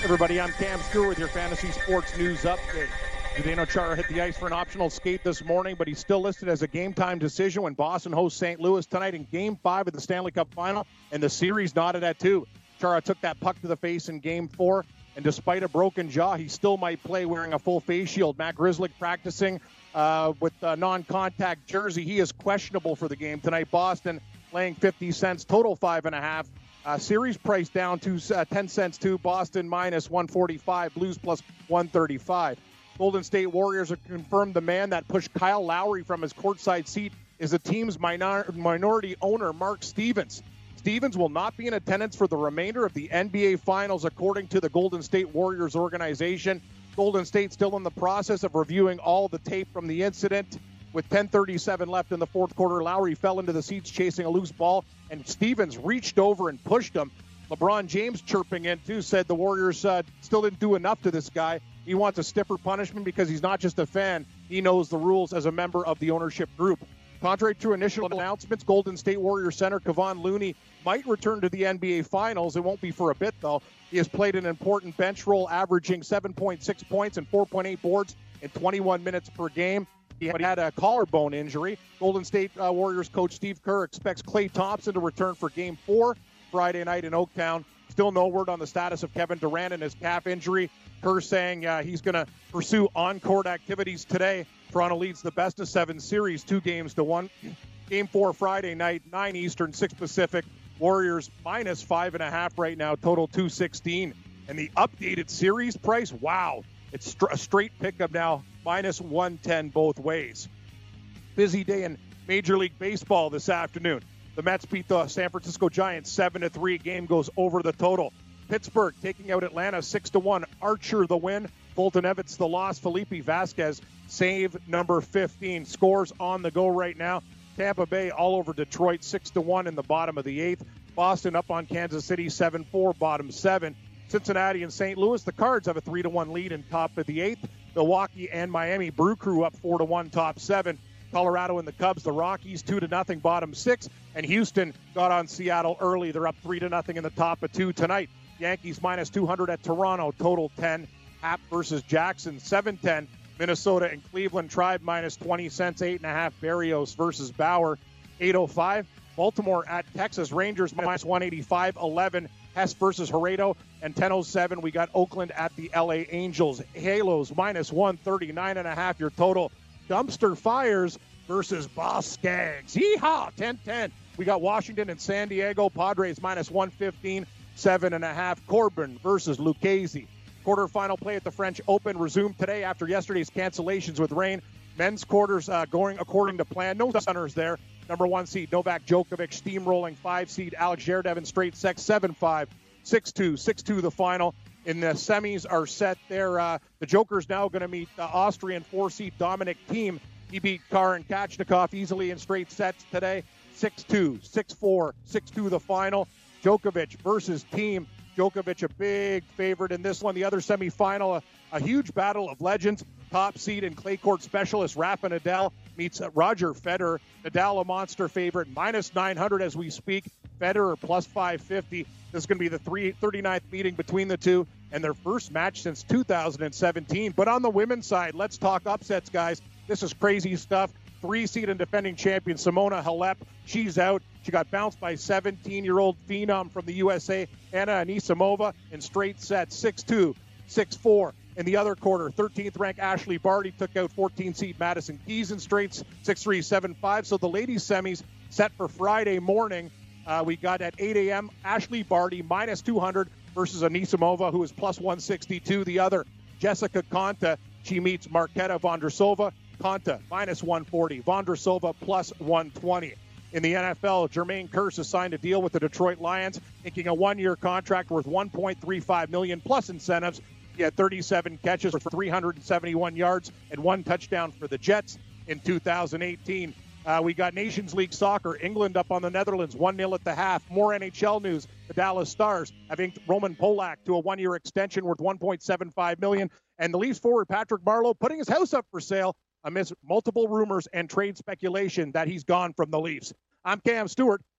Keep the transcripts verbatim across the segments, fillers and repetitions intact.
Everybody, I'm Cam Stewart with your Fantasy Sports News Update. Zdeno Chara hit the ice for an optional skate this morning, but he's still listed as a game-time decision when Boston hosts Saint Louis tonight in Game five of the Stanley Cup Final, and the series knotted at two. Chara took that puck to the face in Game four, and despite a broken jaw, he still might play wearing a full face shield. Matt Grzelcyk practicing uh, with a non-contact jersey. He is questionable for the game tonight. Boston laying fifty cents, total five and a half. Uh, series price down to uh, ten cents to Boston minus one forty-five, Blues plus one thirty-five. Golden State Warriors have confirmed the man that pushed Kyle Lowry from his courtside seat is the team's minor- minority owner, Mark Stevens. Stevens will not be in attendance for the remainder of the N B A Finals, according to the Golden State Warriors organization. Golden State still in the process of reviewing all the tape from the incident. With ten thirty-seven left in the fourth quarter, Lowry fell into the seats chasing a loose ball, and Stevens reached over and pushed him. LeBron James chirping in, too, said the Warriors uh, still didn't do enough to this guy. He wants a stiffer punishment because he's not just a fan. He knows the rules as a member of the ownership group. Contrary to initial announcements, Golden State Warriors center Kevon Looney might return to the N B A Finals. It won't be for a bit, though. He has played an important bench role, averaging seven point six points and four point eight boards in twenty-one minutes per game. He had a collarbone injury. Golden State uh, Warriors coach Steve Kerr expects Klay Thompson to return for Game four Friday night in Oaktown. Still no word on the status of Kevin Durant and his calf injury. Kerr saying uh, he's going to pursue on-court activities today. Toronto leads the best of seven series, two games to one. Game four Friday night, nine Eastern, six Pacific. Warriors minus five and a half right now, total two sixteen. And the updated series price, wow, it's st- a straight pickup now, minus one ten both ways. Busy day in Major League Baseball this afternoon. The Mets beat the San Francisco Giants seven to three. Game goes over the total. Pittsburgh taking out Atlanta six to one. Archer the win. Fulton Evans the loss. Felipe Vasquez save number fifteen. Scores on the go right now. Tampa Bay all over Detroit six to one in the bottom of the eighth. Boston up on Kansas City seven four, bottom seven. Cincinnati and Saint Louis, the Cards have a three to one lead in top of the eighth. Milwaukee and Miami, Brew Crew up four to one, top seven. Colorado and the Cubs, the Rockies two to nothing, bottom six. And Houston got on Seattle early. They're up three to nothing in the top of two tonight. Yankees minus two hundred at Toronto, total ten. Happ versus Jackson, seven ten. Minnesota and Cleveland, Tribe minus twenty cents, eight and a half. Barrios versus Bauer, eight oh five. Baltimore at Texas Rangers minus one eighty-five, eleven. Hess versus Herrero, and ten oh seven, we got Oakland at the L A Angels. Halos minus one thirty-nine and a half, your total. Dumpster Fires versus Boss Skaggs. Yeehaw, ten ten. We got Washington and San Diego. Padres minus one fifteen, seven and a half. Corbin versus Lucchese. Quarterfinal play at the French Open resumed today after yesterday's cancellations with rain. Men's quarters uh, going according to plan. No stunners there. Number one seed, Novak Djokovic, steamrolling five seed, Alex Zverev, straight sets, seven five, six two, six two the final. In the semis are set there. Uh, the Joker's now going to meet uh, Austrian four seed Dominic Thiem. He beat Karen Kachnikov easily in straight sets today, six two, six four, six two the final. Djokovic versus Thiem. Djokovic a big favorite in this one. The other semifinal, a, a huge battle of legends. Top seed and clay court specialist Rafa Nadal meets Roger Federer. Nadal a monster favorite, minus nine hundred as we speak. Federer plus five fifty. This is going to be the three, thirty-ninth meeting between the two and their first match since two thousand seventeen. But on the women's side, let's talk upsets, guys. This is crazy stuff. Three seed and defending champion Simona Halep, she's out. She got bounced by seventeen-year-old phenom from the U S A, Anna Anisimova, in straight sets, six two, six four. In the other quarter, thirteenth ranked Ashley Barty took out fourteen seed Madison Keys in straights, six three, seven five. So the ladies' semis set for Friday morning. Uh, we got at eight a.m. Ashley Barty minus two hundred versus Anisimova, who is plus one sixty-two. The other, Jessica Konta, she meets Marketa Vondrousova. Konta minus one forty. Vondrousova plus one twenty. In the N F L, Jermaine Kearse has signed a deal with the Detroit Lions, inking a one-year contract worth one point three five million dollars plus incentives. He had thirty-seven catches for three hundred seventy-one yards and one touchdown for the Jets in two thousand eighteen. Uh, we got Nations League soccer. England up on the Netherlands, one nil at the half. More N H L news. The Dallas Stars have inked Roman Polak to a one-year extension worth one point seven five million dollars. And the Leafs forward Patrick Marleau putting his house up for sale amidst multiple rumors and trade speculation that he's gone from the Leafs. I'm Cam Stewart.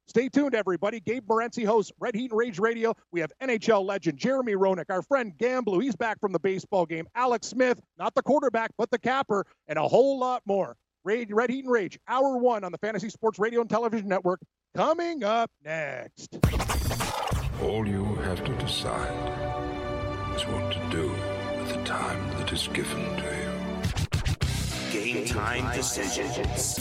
Stay tuned, everybody. Gabe Morency hosts Red Heat and Rage Radio. We have N H L legend Jeremy Roenick, our friend Gamblu. He's back from the baseball game. Alex Smith, not the quarterback, but the capper, and a whole lot more. Red Heat and Rage, hour one on the Fantasy Sports Radio and Television Network. Coming up next. All you have to decide is what to do with the time that is given to you. Game time decisions.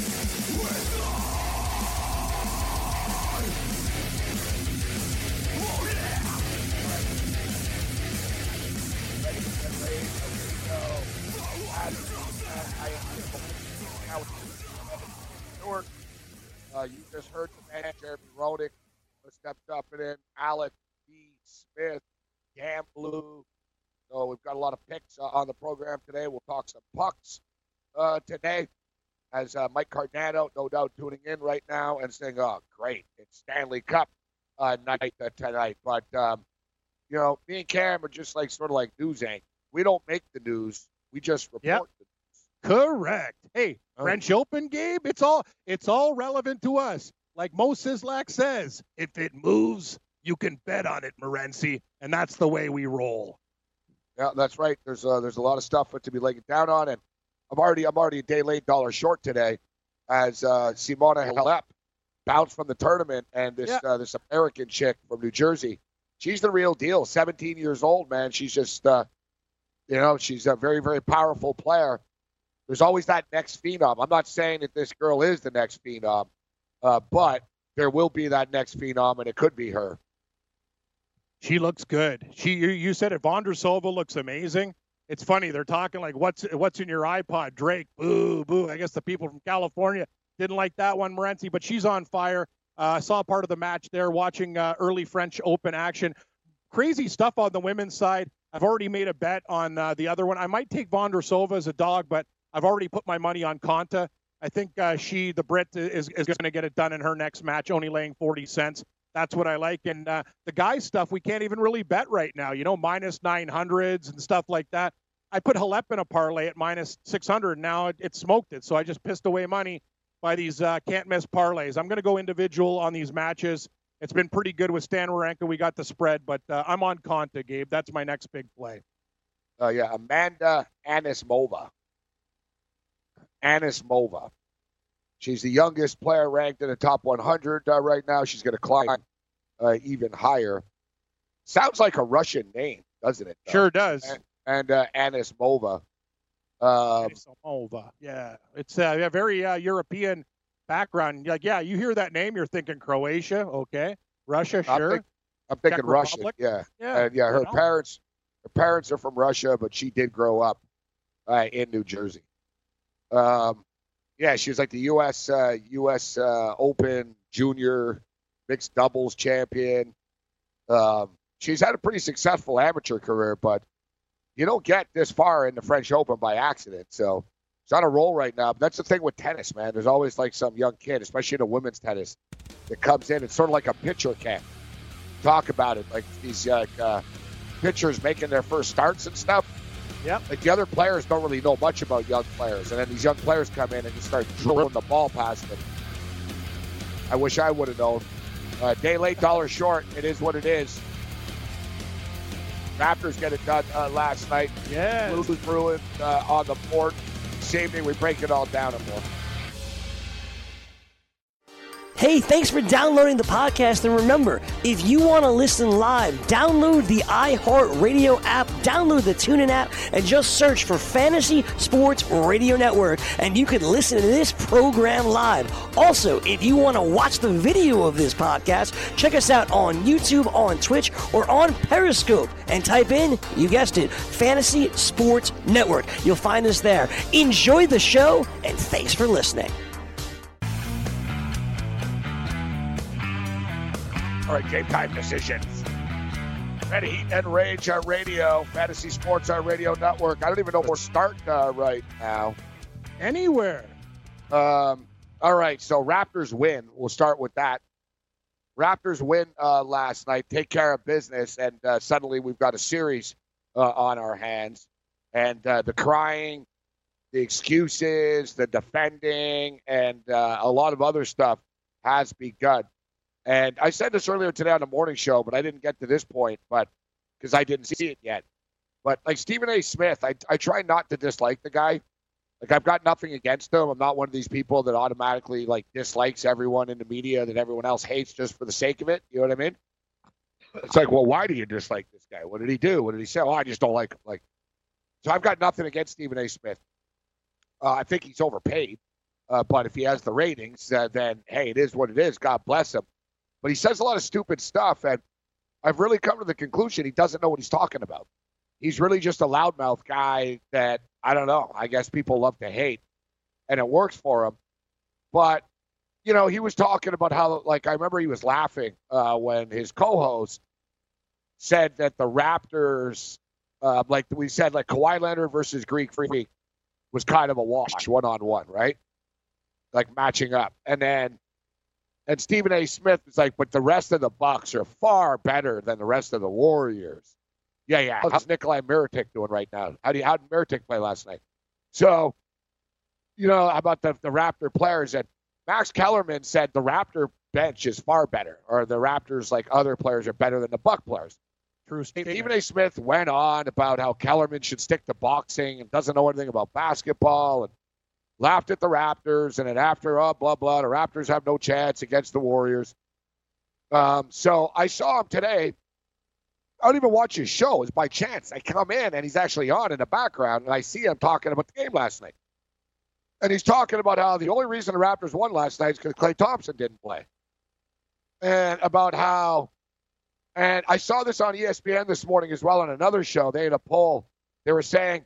Uh, you just heard the man, Jeremy Roenick, stepped up and in. Alex B. Smith, Gamblu. So we've got a lot of picks uh, on the program today. We'll talk some pucks uh, today. As uh, Mike Cardano, no doubt, tuning in right now and saying, "Oh, great, it's Stanley Cup uh, night uh, tonight." But um, you know, me and Cam are just like sort of like news anchors. We don't make the news; we just report yep. the news. Correct. Hey, French Open, Gabe, it's all it's all relevant to us. Like Mo Sislak says, if it moves, you can bet on it, Morency, and that's the way we roll. Yeah, that's right. There's uh, there's a lot of stuff to be laying down on, and I'm already I'm already a day late, dollar short today, as uh, Simona Halep bounced from the tournament, and this yeah. uh, this American chick from New Jersey, she's the real deal. seventeen years old, man. She's just uh, you know she's a very very powerful player. There's always that next phenom. I'm not saying that this girl is the next phenom, uh, but there will be that next phenom, and it could be her. She looks good. She, you, you said it. Vondrousova looks amazing. It's funny. They're talking like, what's what's in your iPod, Drake? Boo, boo. I guess the people from California didn't like that one, Morency, but she's on fire. I uh, saw part of the match there, watching uh, early French Open action. Crazy stuff on the women's side. I've already made a bet on uh, the other one. I might take Vondrousova as a dog, but I've already put my money on Konta. I think uh, she, the Brit, is, is going to get it done in her next match, only laying forty cents. That's what I like. And uh, the guys' stuff, we can't even really bet right now, you know, minus nine hundreds and stuff like that. I put Halep in a parlay at minus six hundred. Now it, it smoked it, so I just pissed away money by these uh, can't-miss parlays. I'm going to go individual on these matches. It's been pretty good with Stan Wawrinka. We got the spread, but uh, I'm on Konta, Gabe. That's my next big play. Oh, uh, yeah, Amanda Anisimova. Anisimova. She's the youngest player ranked in the top one hundred uh, right now. She's going to climb uh, even higher. Sounds like a Russian name, doesn't it? Though? Sure does. And, and uh, Anisimova. Um, Anisimova. Yeah, it's uh, a very uh, European background. Like, yeah, you hear that name, you're thinking Croatia, okay? Russia, sure. I'm, think, I'm thinking Czech Russia. Republic? Yeah, yeah. And yeah, her you know. parents, her parents are from Russia, but she did grow up uh, in New Jersey. Um, yeah, she was like the U S Uh, U S Uh, Open Junior mixed doubles champion. Um, she's had a pretty successful amateur career, but you don't get this far in the French Open by accident. So she's on a roll right now. But that's the thing with tennis, man. There's always like some young kid, especially in the women's tennis, that comes in. It's sort of like a pitcher camp. Talk about it, like these uh, uh, pitchers making their first starts and stuff. Yep. Like the other players don't really know much about young players, and then these young players come in and just start drilling the ball past them. I wish I would have known. Uh, day late, dollar short. It is what it is. Raptors get it done uh, last night. Yeah. Blues Bruins uh, on the board. This evening, we break it all down and more. Hey, thanks for downloading the podcast. And remember, if you want to listen live, download the iHeartRadio app, download the TuneIn app, and just search for Fantasy Sports Radio Network, and you can listen to this program live. Also, if you want to watch the video of this podcast, check us out on YouTube, on Twitch, or on Periscope, and type in, you guessed it, Fantasy Sports Network. You'll find us there. Enjoy the show, and thanks for listening. All right, game time decisions. Red Heat and Rage uh, Radio, Fantasy Sports uh, Radio Network. I don't even know where to start uh, right now. Anywhere. Um. All right, so Raptors win. We'll start with that. Raptors win uh, last night, take care of business, and uh, suddenly we've got a series uh, on our hands. And uh, the crying, the excuses, the defending, and uh, a lot of other stuff has begun. And I said this earlier today on the morning show, but I didn't get to this point, but because I didn't see it yet. But like Stephen A. Smith, I I try not to dislike the guy. Like, I've got nothing against him. I'm not one of these people that automatically, like, dislikes everyone in the media that everyone else hates just for the sake of it. You know what I mean? It's like, well, why do you dislike this guy? What did he do? What did he say? Oh, I just don't like him. Like, so I've got nothing against Stephen A. Smith. Uh, I think he's overpaid. Uh, but if he has the ratings, uh, then, hey, it is what it is. God bless him. But he says a lot of stupid stuff, and I've really come to the conclusion he doesn't know what he's talking about. He's really just a loudmouth guy that, I don't know, I guess people love to hate, and it works for him. But, you know, he was talking about how, like, I remember he was laughing uh, when his co-host said that the Raptors, uh, like we said, like Kawhi Leonard versus Greek Freak was kind of a wash, one-on-one, right? Like matching up. And then, and Stephen A. Smith was like, but the rest of the Bucks are far better than the rest of the Warriors. Yeah, yeah. How's Nikolai Mirotic doing right now? How do you, how did Mirotic play last night? So, you know, about the, the Raptor players, and Max Kellerman said the Raptor bench is far better, or the Raptors, like other players, are better than the Buck players. True statement. Stephen A. Smith went on about how Kellerman should stick to boxing and doesn't know anything about basketball, and laughed at the Raptors, and then after, oh, blah, blah, the Raptors have no chance against the Warriors. Um, so I saw him today. I don't even watch his show. It's by chance. I come in, and he's actually on in the background, and I see him talking about the game last night. And he's talking about how the only reason the Raptors won last night is because Klay Thompson didn't play. And about how, and I saw this on E S P N this morning as well on another show. They had a poll. They were saying,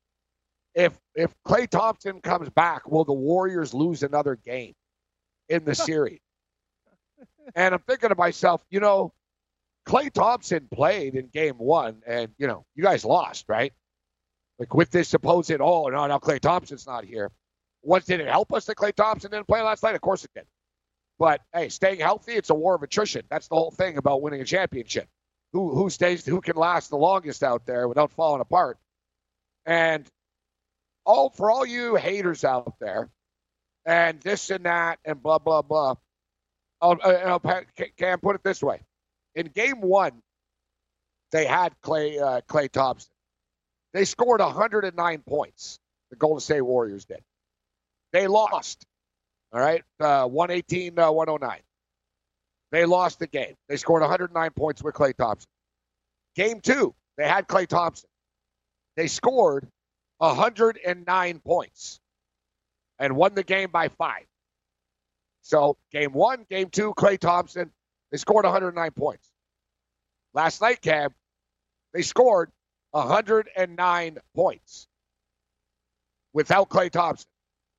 if if Klay Thompson comes back, will the Warriors lose another game in the series? And I'm thinking to myself, you know, Klay Thompson played in game one, and, you know, you guys lost, right? Like, with this supposed, oh, no, now Klay Thompson's not here. What, did it help us that Klay Thompson didn't play last night? Of course it did. But, hey, staying healthy, it's a war of attrition. That's the whole thing about winning a championship. Who who stays, who can last the longest out there without falling apart? And all for all you haters out there, and this and that, and blah, blah, blah, I'll, I'll, can put it this way. In game one, they had Klay, uh, Klay Thompson. They scored one hundred nine points. The Golden State Warriors did. They lost. All right, uh, one eighteen to one oh nine. They lost the game. They scored one hundred nine points with Klay Thompson. Game two, they had Klay Thompson. They scored one hundred nine points and won the game by five. So game one, game two, Klay Thompson. They scored one hundred nine points. Last night, Cam, they scored one hundred nine points without Klay Thompson.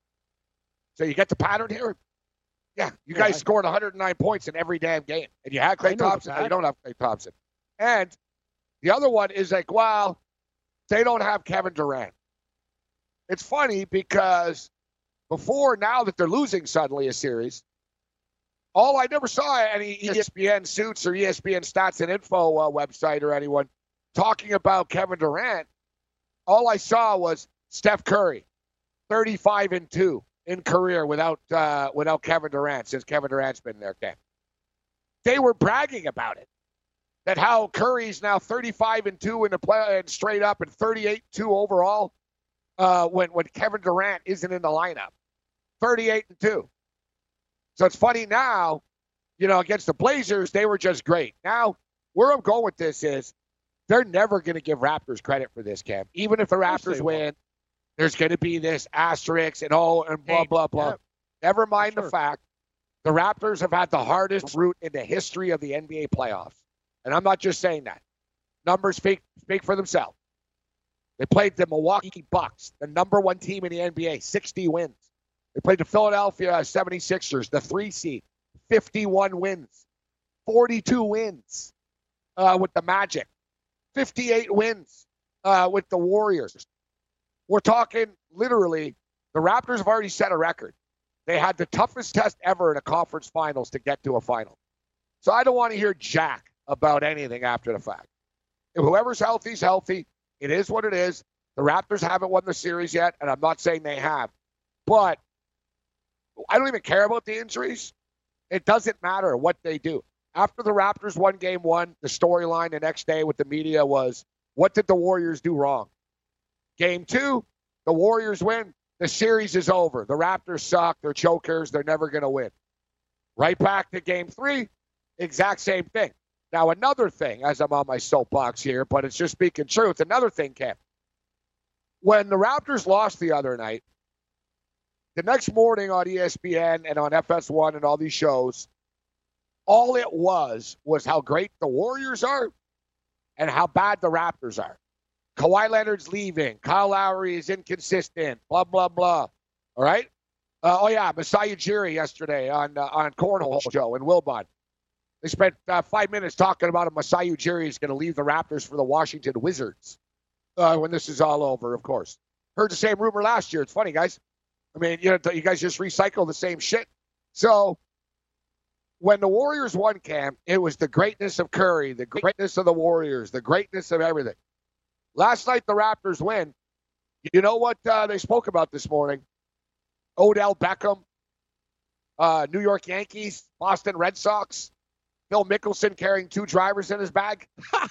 So you get the pattern here? Yeah, you guys yeah, scored one hundred nine points in every damn game. And you had Klay Thompson, and you don't have Klay Thompson. And the other one is like, well, they don't have Kevin Durant. It's funny because before, now that they're losing suddenly a series, all I never saw any E S P N Suits or E S P N Stats and Info uh, website or anyone talking about Kevin Durant. All I saw was Steph Curry, thirty-five and two in career without uh, without Kevin Durant since Kevin Durant's been there. Ken. They were bragging about it, that how Curry's now thirty-five and two in the play and straight up and thirty-eight and two overall uh, when when Kevin Durant isn't in the lineup, thirty-eight and two. So it's funny now, you know, against the Blazers, they were just great. Now, where I'm going with this is they're never going to give Raptors credit for this, Cam. Even if the Raptors win, there's going to be this asterisk and oh, and blah, blah, blah. Yeah. Never mind sure. the fact the Raptors have had the hardest route in the history of the N B A playoffs. And I'm not just saying that. Numbers speak, speak for themselves. They played the Milwaukee Bucks, the number one team in the N B A, sixty wins. They played the Philadelphia seventy-sixers, the three seed, fifty-one wins, forty-two wins uh, with the Magic, fifty-eight wins uh, with the Warriors. We're talking literally, the Raptors have already set a record. They had the toughest test ever in a conference finals to get to a final. So I don't want to hear jack about anything after the fact. If whoever's healthy is healthy. It is what it is. The Raptors haven't won the series yet, and I'm not saying they have. But I don't even care about the injuries. It doesn't matter what they do. After the Raptors won game one, the storyline the next day with the media was, what did the Warriors do wrong? Game two, the Warriors win. The series is over. The Raptors suck. They're chokers. They're never going to win. Right back to game three, exact same thing. Now, another thing, as I'm on my soapbox here, but it's just speaking truth, another thing, Cam. When the Raptors lost the other night, the next morning on E S P N and on F S one and all these shows, all it was was how great the Warriors are and how bad the Raptors are. Kawhi Leonard's leaving. Kyle Lowry is inconsistent. Blah, blah, blah. All right? Uh, oh, yeah, Masai Ujiri yesterday on uh, on Cornhole Show in Wilbon. They spent uh, five minutes talking about a Masai Ujiri is going to leave the Raptors for the Washington Wizards uh, when this is all over, of course. Heard the same rumor last year. It's funny, guys. I mean, you know, you guys just recycle the same shit. So when the Warriors won, Cam, it was the greatness of Curry, the greatness of the Warriors, the greatness of everything. Last night, the Raptors win. You know what uh, they spoke about this morning? Odell Beckham, uh, New York Yankees, Boston Red Sox, Phil Mickelson carrying two drivers in his bag.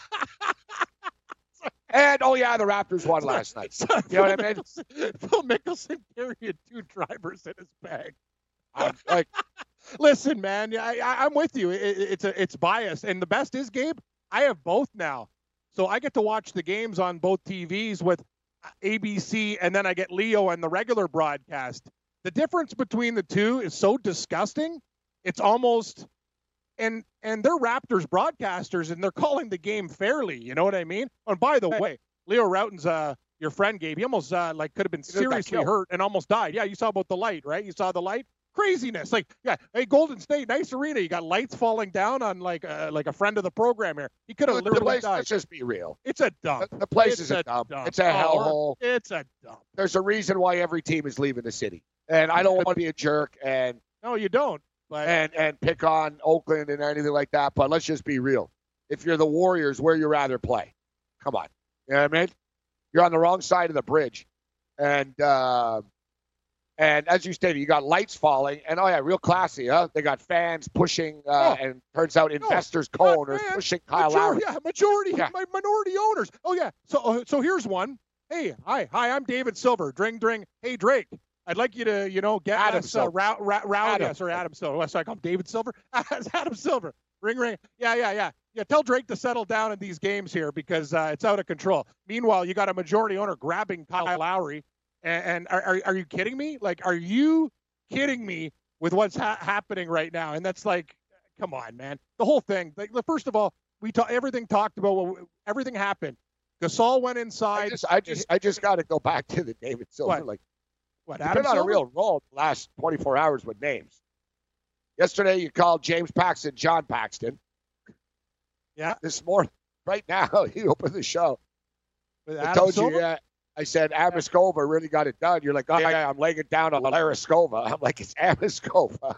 And, oh, yeah, the Raptors won last night. You know what I mean? Phil Mickelson carrying two drivers in his bag. I'm like, listen, man, I, I, I'm with you. It, it's a, it's biased. And the best is, Gabe, I have both now. So I get to watch the games on both T Vs with A B C, and then I get Leo and the regular broadcast. The difference between the two is so disgusting. It's almost and and they're Raptors broadcasters, and they're calling the game fairly. You know what I mean? And by the way, Leo Routen's uh your friend Gabe. He almost uh, like could have been seriously hurt and almost died. Yeah, you saw about the light, right? You saw the light. Craziness. Like, yeah, hey, Golden State, nice arena. You got lights falling down on like uh, like a friend of the program here. He could have literally place, died. Let's just be real. It's a dump. The, the place it's is a, a dump. dump. It's a oh, hellhole. It's a dump. There's a reason why every team is leaving the city. And I don't want to be a jerk and no, you don't. But and and pick on Oakland and anything like that. But let's just be real. If you're the Warriors, where you rather play? Come on. You know what I mean? You're on the wrong side of the bridge. And uh, And as you stated, you got lights falling, and oh yeah, real classy, huh? They got fans pushing, uh, oh. and turns out investors, no, co-owners fans, pushing Kyle majority, Lowry. Yeah, majority, yeah. My minority owners. Oh yeah. So so here's one. Hey, hi, hi, I'm David Silver. Dring, dring. Hey, Drake. I'd like you to, you know, get Adam us uh, row, row, row, Adam. Yeah, sorry, Adam Silver. What's I call him? David Silver. It's Adam Silver. Ring, ring. Yeah, yeah, yeah. Yeah, tell Drake to settle down in these games here because uh, it's out of control. Meanwhile, you got a majority owner grabbing Kyle Lowry. And, and are, are are you kidding me? Like, are you kidding me with what's ha- happening right now? And that's like, come on, man. The whole thing. Like, first of all, we talk, everything talked about, well, everything happened. Gasol went inside. I just, I just, I just got to go back to the David Silver. What? Like, what? You've Adam been on Silver? a real roll the last twenty-four hours with names. Yesterday, you called James Paxton John Paxton. Yeah. This morning, right now, you opened the show. With I Adam told Silver? you, yeah. I said, Amiskova really got it done. You're like, oh, yeah, I'm laying it down on Laraskova. I'm like, it's Amiskova.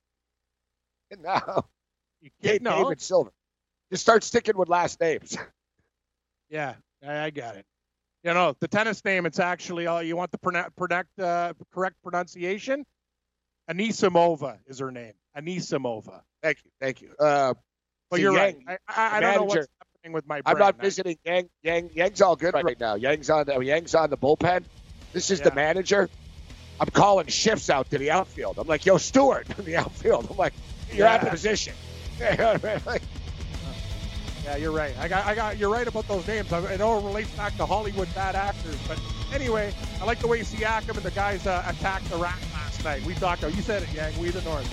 And now, You Dave, can't, no. David Silver. Just start sticking with last names. Yeah, I, I got it. You know, the tennis name, it's actually, uh, you want the pronoun- pronoun- uh, correct pronunciation? Anisimova is her name. Anisimova. Thank you. Thank you. Uh, But see, you're Yang, right. I, I, I don't manager. know what's happening with my brain. I'm not I- visiting Yang. Yang. Yang's all good right now. Yang's on, the, Yang's on the bullpen. This is Yeah. the manager. I'm calling shifts out to the outfield. I'm like, yo, Stewart, in the outfield. I'm like, you're Yeah. out of position. Like, Yeah, you're right. I got, I got. You're right about those names. I, I know it relates back to Hollywood bad actors, but anyway, I like the way Siakam and the guys uh, attacked the Rat last night. We talked. Oh, you said it, Yang. We the North.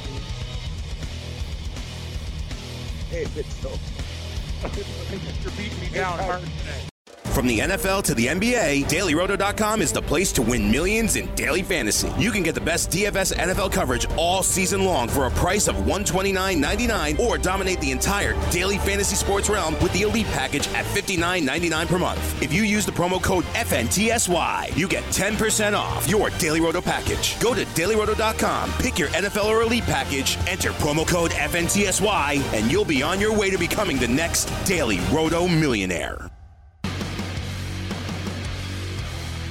David Silver. You're beating me down hard today. From the N F L to the N B A, Daily Roto dot com is the place to win millions in daily fantasy. You can get the best D F S N F L coverage all season long for a price of one hundred twenty-nine ninety-nine, or dominate the entire daily fantasy sports realm with the Elite package at fifty-nine ninety-nine per month. If you use the promo code F N T S Y, you get ten percent off your Daily Roto package. Go to Daily Roto dot com, pick your N F L or Elite package, enter promo code F N T S Y, and you'll be on your way to becoming the next Daily Roto millionaire.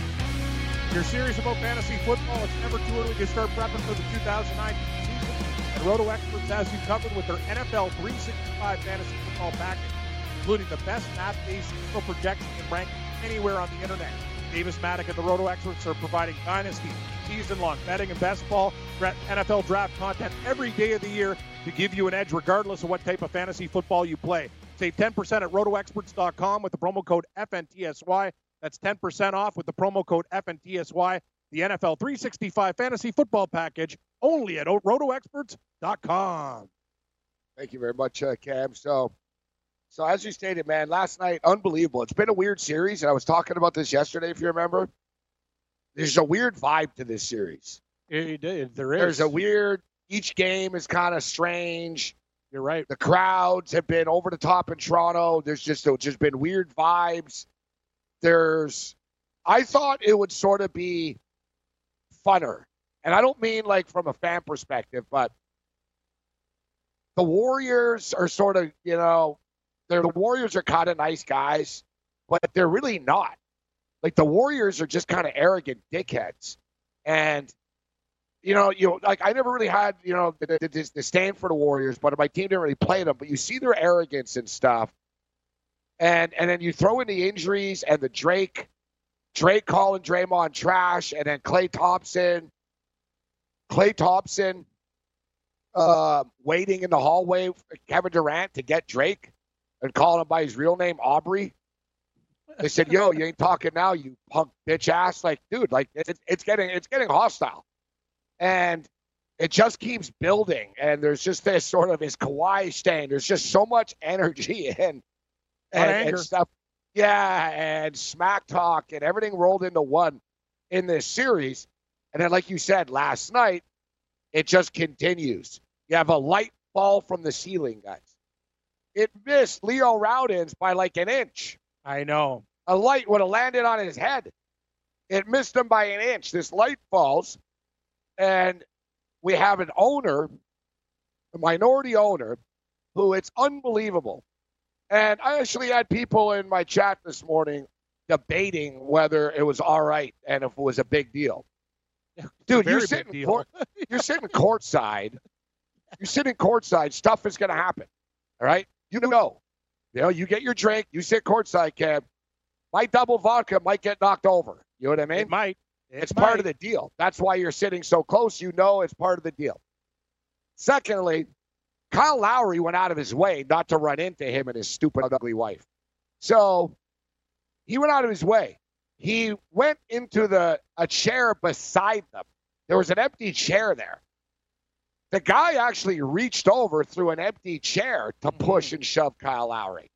If you're serious about fantasy football, it's never too early to start prepping for the two thousand nineteen season. And Roto Experts has you covered with their N F L three sixty-five fantasy football package, including the best math-based projections and rankings anywhere on the internet. Davis Maddock and the Roto Experts are providing dynasty, season-long betting and best ball, N F L draft content every day of the year to give you an edge regardless of what type of fantasy football you play. Save ten percent at roto experts dot com with the promo code F N T S Y. That's ten percent off with the promo code F N T S Y. The N F L three sixty-five fantasy football package only at roto experts dot com. Thank you very much, uh, Cam. So, so as you stated, man, last night, unbelievable. It's been a weird series, and I was talking about this yesterday, if you remember. There's a weird vibe to this series. It, it, there is. There's a weird, each game is kind of strange. You're right. The crowds have been over the top in Toronto. There's just, there's just been weird vibes. There's, I thought it would sort of be funner. And I don't mean like from a fan perspective, but the Warriors are sort of, you know, they're, the Warriors are kind of nice guys, but they're really not. Like the Warriors are just kind of arrogant dickheads. And, you know, you know, like I never really had, you know, the, the, the stand for the Warriors, but my team didn't really play them. But you see their arrogance and stuff. And and then you throw in the injuries and the Drake, Drake calling Draymond trash, and then Klay Thompson, Klay Thompson uh, waiting in the hallway for Kevin Durant to get Drake and calling him by his real name, Aubrey. They said, "Yo, you ain't talking now, you punk bitch ass." Like, dude, like it's it's getting it's getting hostile, and it just keeps building. And there's just this sort of this Kawhi stain. There's just so much energy and and, and stuff. Yeah, and smack talk and everything rolled into one in this series. And then, like you said last night, it just continues. You have a light fall from the ceiling, guys. It missed Leo Rowdins by like an inch. I know. A light would have landed on his head. It missed him by an inch. This light falls, and we have an owner, a minority owner, who it's unbelievable. And I actually had people in my chat this morning debating whether it was all right and if it was a big deal. Dude, you're sitting, court, you're sitting courtside. You're sitting courtside. Stuff is going to happen. All right? You know. You know, you get your drink. You sit courtside, Cam. My double vodka might get knocked over. You know what I mean? It might. It it's might. part of the deal. That's why you're sitting so close. You know it's part of the deal. Secondly, Kyle Lowry went out of his way not to run into him and his stupid, ugly wife. So he went out of his way. He went into the a chair beside them. There was an empty chair there. The guy actually reached over through an empty chair to push and shove Kyle Lowry.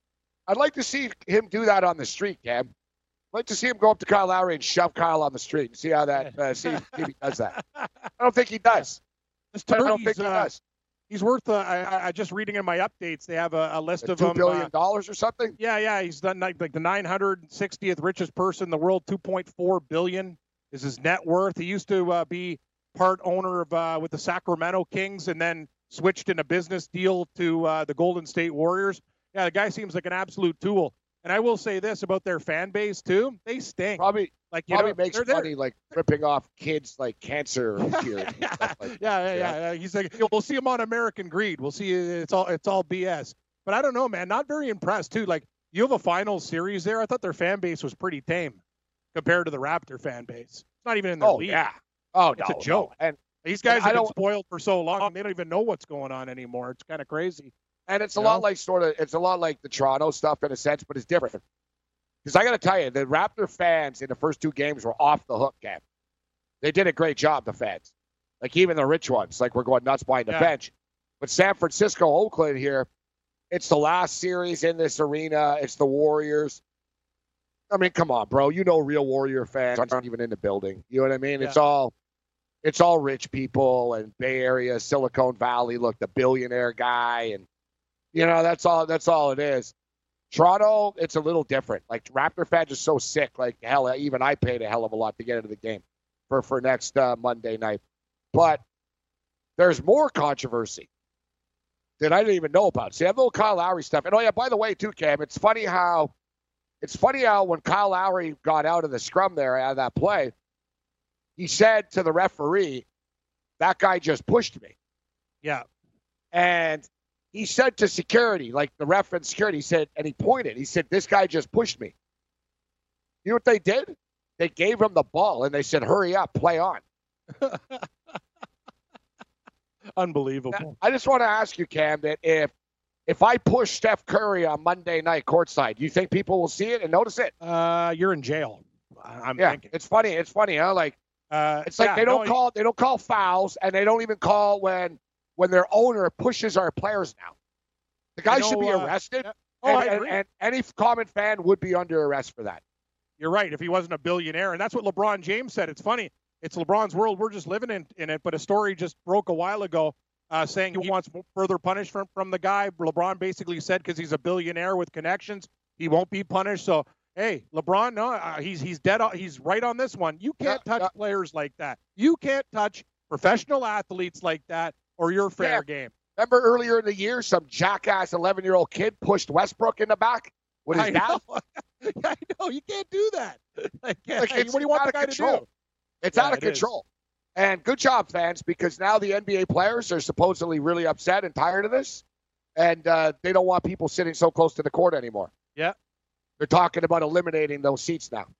I'd like to see him do that on the street, Cam. I'd like to see him go up to Kyle Lowry and shove Kyle on the street and see how that, uh, see if he does that. I don't think he does. I don't think he uh, does. He's worth, uh, I, I just reading in my updates, they have a, a list The of two them. billion dollars uh, or something? Yeah, yeah. He's done like, like the nine hundred sixtieth richest person in the world, two point four billion dollars is his net worth. He used to uh, be part owner of uh, with the Sacramento Kings and then switched in a business deal to uh, the Golden State Warriors. Yeah, the guy seems like an absolute tool. And I will say this about their fan base, too. They stink. Probably, like, you probably know, makes they're, money they're, like ripping off kids like cancer cure. yeah, and stuff like yeah, that. yeah, yeah. He's like, we'll see him on American Greed. We'll see. It's all, it's all B S. But I don't know, man. Not very impressed, too. Like, you have a finals series there. I thought their fan base was pretty tame compared to the Raptor fan base. It's not even in their Oh, league. yeah. Oh, It's no, a joke. no. And These guys and I have been don't- spoiled for so long, they don't even know what's going on anymore. It's kind of crazy. And it's a You lot know? like sort of, it's a lot like the Toronto stuff in a sense, but it's different. Because I got to tell you, the Raptor fans in the first two games were off the hook, Cam. They did a great job, the fans. Like even the rich ones, like we're going nuts behind the Yeah. bench. But San Francisco, Oakland here, it's the last series in this arena. It's the Warriors. I mean, come on, bro. You know real Warrior fans aren't even in the building. You know what I mean? Yeah. It's all it's all rich people and Bay Area, Silicon Valley, look, the billionaire guy, and you know, that's all that's all it is. Toronto, it's a little different. Like Raptor fans are so sick. Like hell, even I paid a hell of a lot to get into the game for, for next uh, Monday night. But there's more controversy that I didn't even know about. See, that little Kyle Lowry stuff. And oh yeah, by the way, too, Cam, it's funny how it's funny how when Kyle Lowry got out of the scrum there out of that play, he said to the referee, "That guy just pushed me." Yeah. And he said to security, like the ref and security, he said, and he pointed, he said, this guy just pushed me. You know what they did? They gave him the ball, and they said, hurry up, play on. Unbelievable. I just want to ask you, Cam, that if if I push Steph Curry on Monday night courtside, do you think people will see it and notice it? Uh, you're in jail. I'm yeah, thinking. It's funny. It's funny, huh? Like, uh, it's like yeah, they don't no, call they don't call fouls, and they don't even call when when their owner pushes our players now. The guy you know, should be uh, arrested, yeah. Oh, and, I and, agree. and any common fan would be under arrest for that. You're right. If he wasn't a billionaire, and that's what LeBron James said. It's funny. It's LeBron's world. We're just living in, in it. But a story just broke a while ago uh, saying he wants further punishment from the guy. LeBron basically said because he's a billionaire with connections, he won't be punished. So, hey, LeBron, no, uh, he's he's dead. On, he's right on this one. You can't Yeah, touch yeah. players like that. You can't touch professional athletes like that, or you're fair Yeah. game. Remember earlier in the year, some jackass eleven-year-old kid pushed Westbrook in the back with his I dad? know. I know. You can't do that. Like, Like, hey, it's what do you want out the of guy control. to do? It's Yeah, out of it is. control. And good job, fans, because now the N B A players are supposedly really upset and tired of this, and uh, they don't want people sitting so close to the court anymore. Yeah. They're talking about eliminating those seats now.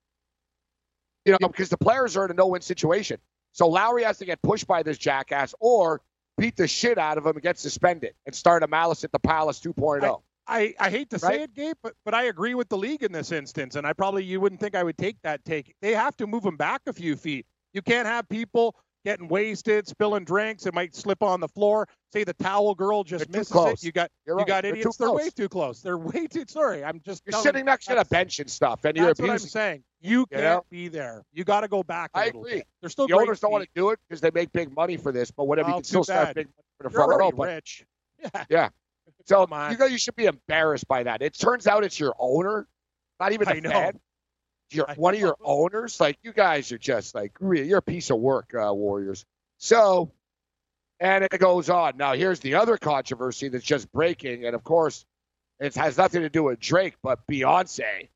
You know, because the players are in a no-win situation. So Lowry has to get pushed by this jackass or beat the shit out of him and get suspended and start a Malice at the Palace two point oh. I, I hate to say Right? it, Gabe, but, but I agree with the league in this instance, and I probably you wouldn't think I would take that take. They have to move them back a few feet. You can't have people getting wasted, spilling drinks. It might slip on the floor. Say the towel girl just They're too misses close. it. You got You're you right. got They're idiots. too They're close. way too close. They're way too. Sorry, I'm just. You're telling sitting you, next to the that's- bench and stuff, and you're That's what I'm abusing. saying. You You can't know? be there. You got to go back a I little agree. bit. They're still The great owners don't want to feet. do it because they make big money for this, but whatever, Well, you can too still start bad. big money for the You're front row. already But rich. Yeah. yeah. So Come on. you guys, you should be embarrassed by that. It turns out it's your owner, not even I the know. fan. You're I one of your know. owners. Like, you guys are just like, really, you're a piece of work, uh, Warriors. So, and it goes on. Now, here's the other controversy that's just breaking, and of course, it has nothing to do with Drake, but Beyonce.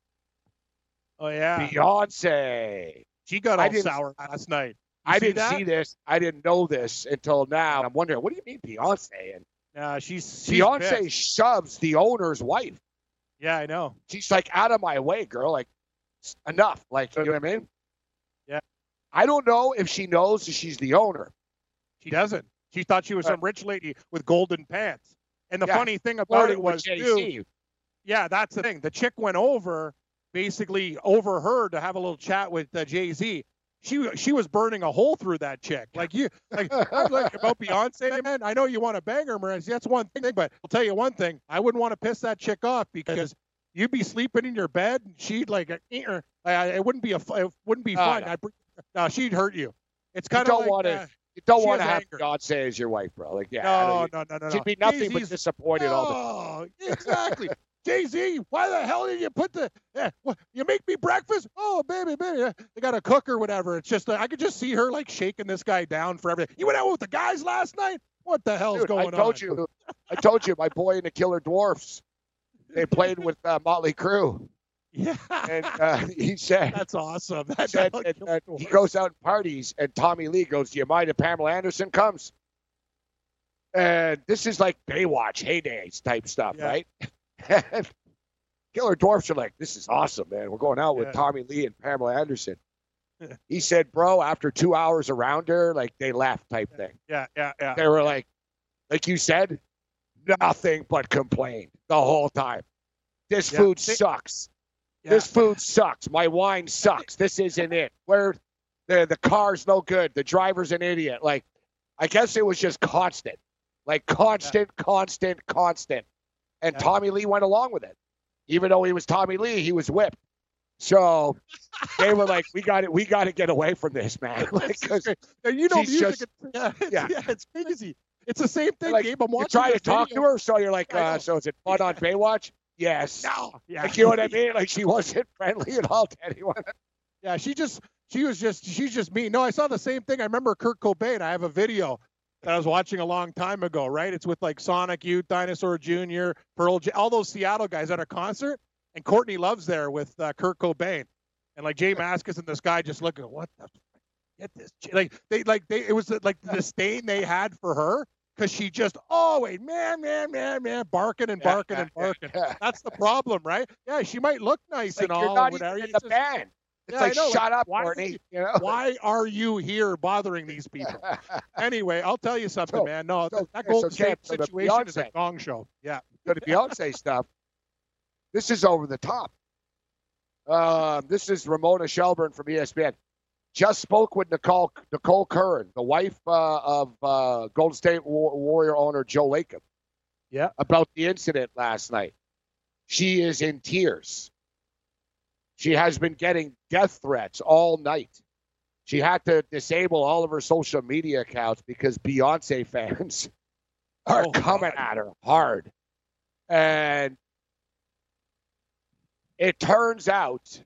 Oh yeah. Beyonce. She got I all didn't- sour last night. You I see didn't that? see this. I didn't know this until now. I'm wondering, what do you mean Beyonce? And Uh, she's, she's Beyonce pissed. shoves the owner's wife. Yeah, I know. She's like, out of my way, girl. Like, enough. Like, you know what I mean? Yeah. I don't know if she knows that she's the owner. She doesn't. She thought she was some rich lady with golden pants. And the Yeah. funny thing about it Flirting with was, Jay-Z. too, yeah, that's the thing. The chick went over, basically overheard to have a little chat with uh, Jay-Z. She she was burning a hole through that chick. Like you, like, I'm like about Beyonce, man. I know you want to bang her, man. That's one thing, but I'll tell you one thing. I wouldn't want to piss that chick off because you'd be sleeping in your bed. And she'd like, uh, uh, it wouldn't be a, it wouldn't be Oh, fun. no. I'd, no, she'd hurt you. It's You kind of don't like, want uh, to. You don't she want to has have anger. Beyonce as your wife, bro. Like, yeah. I no, know no, no, no, no. She'd be nothing but Jay-Z's disappointed all the time. Oh, exactly. Jay-Z, why the hell did you put the, eh, what, you make me breakfast? Oh, baby, baby. eh, They got to cook or whatever. It's just, uh, I could just see her like shaking this guy down for everything. You went out with the guys last night? What the hell's Dude, going I told on? you. I told you, my boy and the Killer Dwarfs, they played with uh, Motley Crue. Yeah. And uh, he said, That's awesome. he, That's said like- and, uh, he goes out and parties, and Tommy Lee goes, do you mind if Pamela Anderson comes? And this is like Baywatch, heydays type stuff, Yeah. right? And Killer Dwarfs are like, this is awesome, man. We're going out with Yeah. Tommy Lee and Pamela Anderson. He said, bro, after two hours around her, like, they left type thing. yeah, yeah, yeah. They were like, like you said, nothing but complained the whole time. This Yeah. food They- sucks. Yeah. This food sucks. My wine sucks. This isn't it. Where the the car's no good. The driver's an idiot. Like, I guess it was just constant, like constant, constant, constant. And Yeah. Tommy Lee went along with it, even though he was Tommy Lee. He was whipped. So they were like, "We got it. We got to get away from this, man." Like, 'cause And you know, she's music. just- it's- yeah, it's, yeah. yeah, it's crazy. It's the same thing, like, Gabe. I'm you're watching trying to this talk to video. her, so you're like, I know. uh, "So is it fun on Baywatch?" Yes. No. Yeah. Like, you know what I mean? Like, she wasn't friendly at all to anyone. Yeah, she just she was just she's just mean. No, I saw the same thing. I remember Kurt Cobain. I have a video that I was watching a long time ago, right? It's with like Sonic Youth, Dinosaur Junior, Pearl J, all those Seattle guys at a concert, and Courtney Love's there with uh, Kurt Cobain. And like Jay Mascis and this guy just looking, what the Get this, like they, like they, it was like the disdain they had for her because she just always man, man, man, man, barking and barking and barking. That's the problem, right? Yeah, she might look nice like and all. You're not whatever. even in you the just, band. It's yeah, like, know, shut like, up, why, Courtney. You know? Why are you here bothering these people? Anyway, I'll tell you something, so, man. No, so, that Golden so, State so situation is a Beyonce, gong show. Yeah. So the Beyonce stuff, this is over the top. Uh, this is Ramona Shelburne from E S P N. Just spoke with Nicole Nicole Curran, the wife uh, of uh, Golden State War- Warrior owner Joe Lacob. Yeah. About the incident last night. She is in tears. She has been getting death threats all night. She had to disable all of her social media accounts because Beyonce fans are oh, coming God. at her hard. And it turns out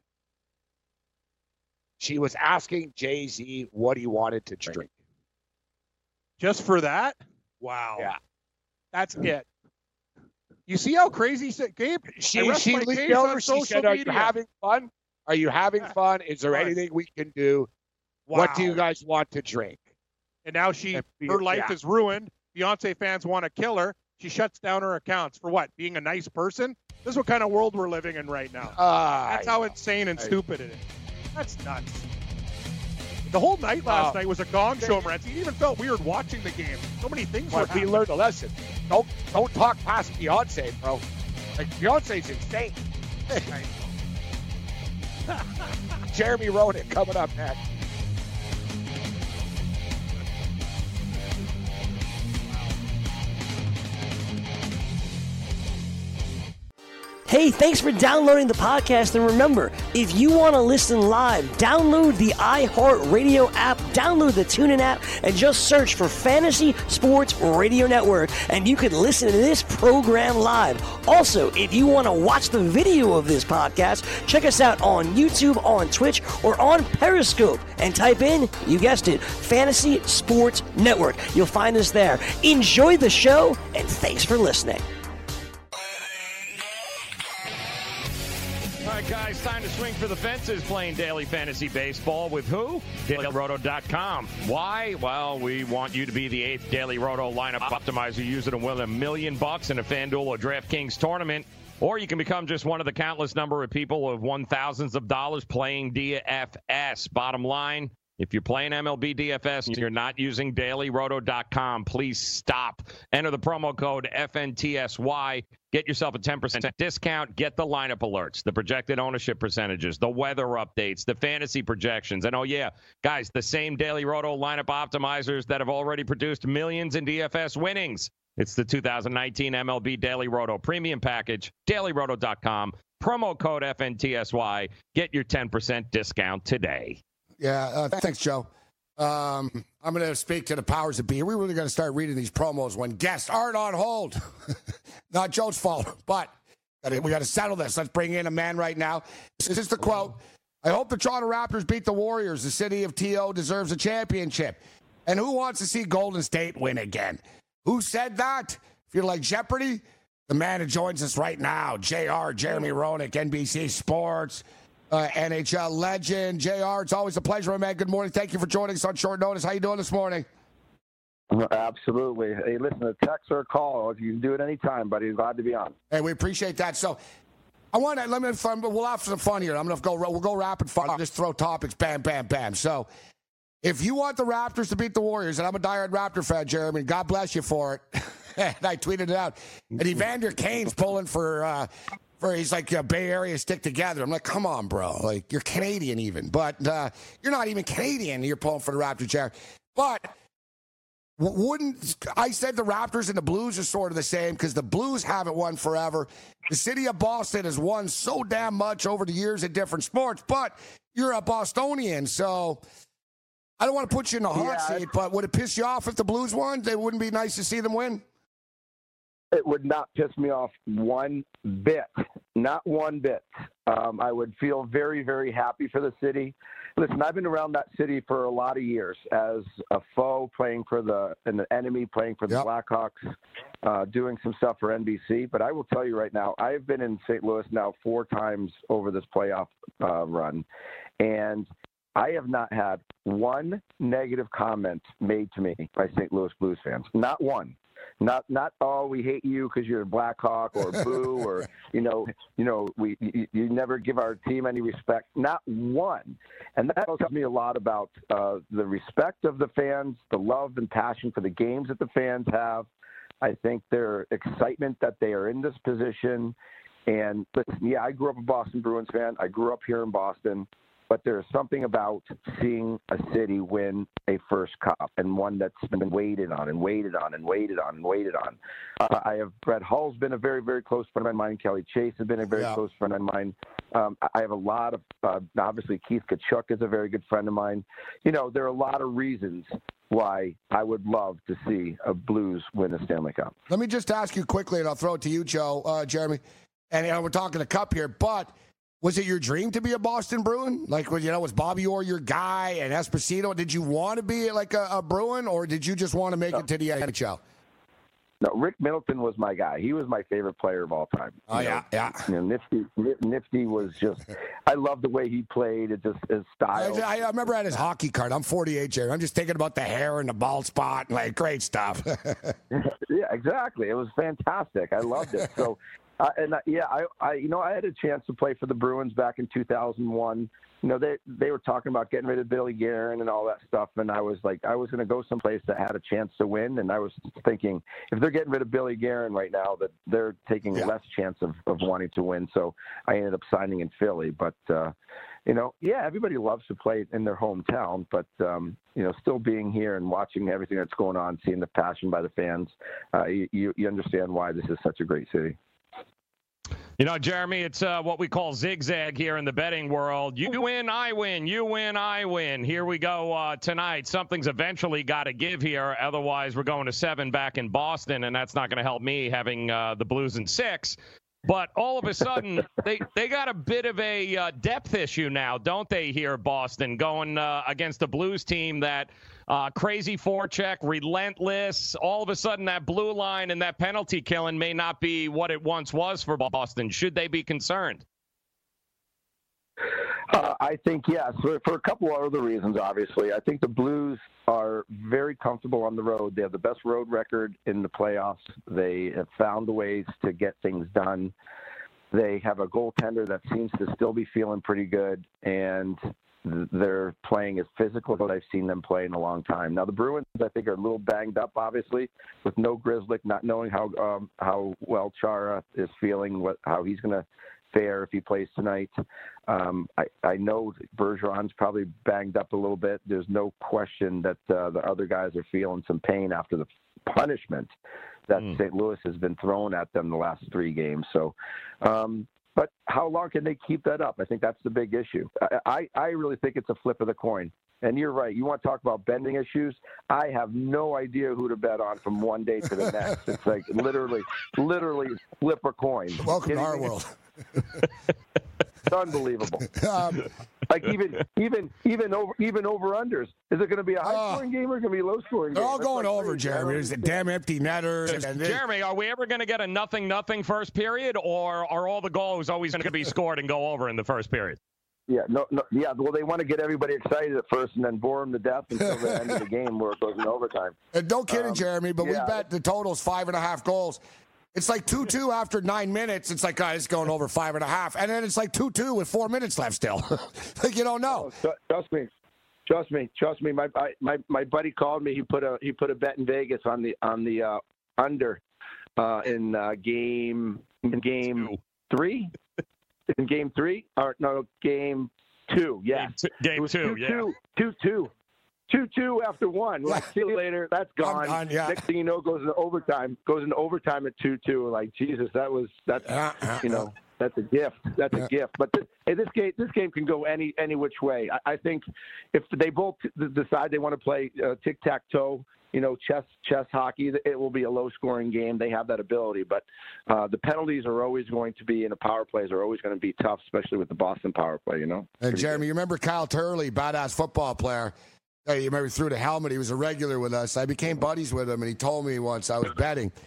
she was asking Jay-Z what he wanted to drink. Just for that? Wow. Yeah. That's it. You see how crazy Gabe? She, she leaned over, she said, are media. you having fun? Are you having yeah. fun? Is there fun. anything we can do? Wow. What do you guys want to drink? And now she, and, her life yeah. is ruined. Beyonce fans want to kill her. She shuts down her accounts for what? Being a nice person? This is what kind of world we're living in right now. Uh, That's how insane and stupid it is. That's nuts. The whole night last uh, night was a gong show, Morency. You even felt weird watching the game. So many things were happening. We learned a lesson. Don't don't talk past Beyonce, bro. Like, Beyonce's insane. Jeremy Roenick coming up next. Hey, thanks for downloading the podcast. And remember, if you want to listen live, download the iHeartRadio app, download the TuneIn app, and just search for Fantasy Sports Radio Network, and you can listen to this program live. Also, if you want to watch the video of this podcast, check us out on YouTube, on Twitch, or on Periscope, and type in, you guessed it, Fantasy Sports Network. You'll find us there. Enjoy the show, and thanks for listening. All right, guys, time to swing for the fences playing daily fantasy baseball with who? Daily Roto dot com. Why? Well, we want you to be the eighth Daily Roto lineup optimizer. Use it and win a million bucks in a FanDuel or DraftKings tournament. Or you can become just one of the countless number of people who have won thousands of dollars playing D F S. Bottom line, if you're playing M L B D F S and you're not using Daily Roto dot com, please stop. Enter the promo code F N T S Y. Get yourself a ten percent discount. Get the lineup alerts, the projected ownership percentages, the weather updates, the fantasy projections. And, oh, yeah, guys, the same Daily Roto lineup optimizers that have already produced millions in D F S winnings. It's the two thousand nineteen M L B Daily Roto Premium Package, Daily Roto dot com. Promo code F N T S Y. Get your ten percent discount today. Yeah, uh, thanks, Joe. Um, I'm going to speak to the powers that be. We're really going to start reading these promos when guests aren't on hold. Not Joe's fault, but we got to settle this. Let's bring in a man right now. This is the quote. I hope the Toronto Raptors beat the Warriors. The city of T O deserves a championship. And who wants to see Golden State win again? Who said that? If you like Jeopardy, the man who joins us right now, J R, Jeremy Roenick, N B C Sports. Uh, N H L legend, J R. It's always a pleasure, my man. Good morning. Thank you for joining us on short notice. How you doing this morning? Absolutely. Hey, listen, a text or a call, you can do it anytime, buddy. Glad to be on. Hey, we appreciate that. So, I want to let me. We'll have some fun here. I'm going to go. We'll go rapid fire. I'll just throw topics. Bam, bam, bam. So, if you want the Raptors to beat the Warriors, and I'm a diehard Raptor fan, Jeremy, God bless you for it. And I tweeted it out. And Evander Kane's pulling for. Uh, For he's like uh, Bay Area stick together. I'm like, come on, bro. Like, you're Canadian even, but uh, you're not even Canadian. You're pulling for the Raptors, Jared. But wouldn't I said the Raptors and the Blues are sort of the same because the Blues haven't won forever. The city of Boston has won so damn much over the years in different sports, but you're a Bostonian, so I don't want to put you in the hot yeah, seat. But would it piss you off if the Blues won? They wouldn't be nice to see them win. It would not piss me off one bit, not one bit. Um, I would feel very, very happy for the city. Listen, I've been around that city for a lot of years as a foe, playing for the an enemy, playing for the yep. Blackhawks, uh, doing some stuff for N B C. But I will tell you right now, I've been in Saint Louis now four times over this playoff uh, run, and I have not had one negative comment made to me by Saint Louis Blues fans. Not one. Not not oh we hate you because you're a Blackhawk or boo or you know you know we you, you never give our team any respect. Not one, and that tells me a lot about uh, the respect of the fans, the love and passion for the games that the fans have. I think their excitement that they are in this position. And listen, yeah, I grew up a Boston Bruins fan. I grew up here in Boston. But there's something about seeing a city win a first cup and one that's been waited on and waited on and waited on and waited on. Uh, I have Brett Hull's been a very, very close friend of mine. Kelly Chase has been a very yeah. close friend of mine. Um, I have a lot of, uh, obviously, Keith Tkachuk is a very good friend of mine. You know, there are a lot of reasons why I would love to see a Blues win a Stanley Cup. Let me just ask you quickly, and I'll throw it to you, Joe, uh, Jeremy. And you know, we're talking the cup here, but was it your dream to be a Boston Bruin? Like, you know, was Bobby Orr your guy and Esposito? Did you want to be like a, a Bruin, or did you just want to make no. it to the N H L? No, Rick Middleton was my guy. He was my favorite player of all time. Oh, yeah, know, yeah. You know, Nifty, Nifty was just, I love the way he played. It just, his style. I, I remember I had his hockey card. I'm forty-eight, Jerry. I'm just thinking about the hair and the bald spot and, like, great stuff. Yeah, exactly. It was fantastic. I loved it. So, Uh, and uh, yeah, I, I, you know, I had a chance to play for the Bruins back in two thousand one. You know, they they were talking about getting rid of Billy Guerin and all that stuff, and I was like, I was going to go someplace that had a chance to win, and I was thinking, if they're getting rid of Billy Guerin right now, that they're taking yeah. less chance of, of wanting to win. So I ended up signing in Philly, but. Uh, You know, yeah, everybody loves to play in their hometown, but, um, you know, still being here and watching everything that's going on, seeing the passion by the fans, uh, you, you understand why this is such a great city. You know, Jeremy, it's uh, what we call zigzag here in the betting world. You win, I win. You win, I win. Here we go uh, tonight. Something's eventually got to give here. Otherwise, we're going to seven back in Boston, and that's not going to help me having uh, the Blues in six. But all of a sudden, they, they got a bit of a uh, depth issue now, don't they, here, Boston, going uh, against a Blues team that uh, crazy forecheck, relentless. All of a sudden, that blue line and that penalty killing may not be what it once was for Boston. Should they be concerned? Uh, I think, yes, for, for a couple of other reasons, obviously. I think the Blues are very comfortable on the road. They have the best road record in the playoffs. They have found ways to get things done. They have a goaltender that seems to still be feeling pretty good, and they're playing as physical as I've seen them play in a long time. Now, the Bruins, I think, are a little banged up, obviously, with no Grzelcyk, not knowing how um, how well Chara is feeling, what how he's going to fare if he plays tonight. Um, I, I know Bergeron's probably banged up a little bit. There's no question that uh, the other guys are feeling some pain after the punishment that mm. Saint Louis has been thrown at them the last three games. So, um, but how long can they keep that up? I think that's the big issue. I, I, I really think it's a flip of the coin. And you're right. You want to talk about bending issues? I have no idea who to bet on from one day to the next. It's like literally, literally flip a coin. Welcome to our world. It's unbelievable. Um, like even even even over even over unders. Is it going to be a high scoring uh, game or going to be a low scoring they're game? They're all going like over, crazy. Jeremy. There's the damn empty netters. And Jeremy, are we ever going to get a nothing nothing first period, or are all the goals always going to be scored and go over in the first period? Yeah, no, no, yeah. Well, they want to get everybody excited at first and then bore them to death until the end of the game where it goes in overtime. And don't kid um, it, Jeremy, but yeah. we bet the total's five and a half goals. It's like two two after nine minutes. It's like, guys, it's going over five and a half. And then it's like two two with four minutes left still. Like, you don't know. Oh, trust me. Trust me. Trust me. My my my buddy called me. He put a he put a bet in Vegas on the on the uh, under uh, in uh, game in game three. In game three, or no, game two. Yeah, game, game two. two, yeah, two, two, two, two, two after one. Like, see you later. That's gone. Done, yeah. Next thing you know, goes into overtime. Goes into overtime at two, two. Like Jesus, that was that's uh, uh, you know that's a gift. That's a uh, gift. But this, hey, this game, this game can go any any which way. I, I think if they both decide they want to play uh, tic tac toe. You know, chess chess hockey, it will be a low-scoring game. They have that ability. But uh, the penalties are always going to be, and the power plays are always going to be tough, especially with the Boston power play, you know? And, Jeremy, good. You remember Kyle Turley, badass football player? Hey, you remember he threw the helmet. He was a regular with us. I became buddies with him, and he told me once I was betting.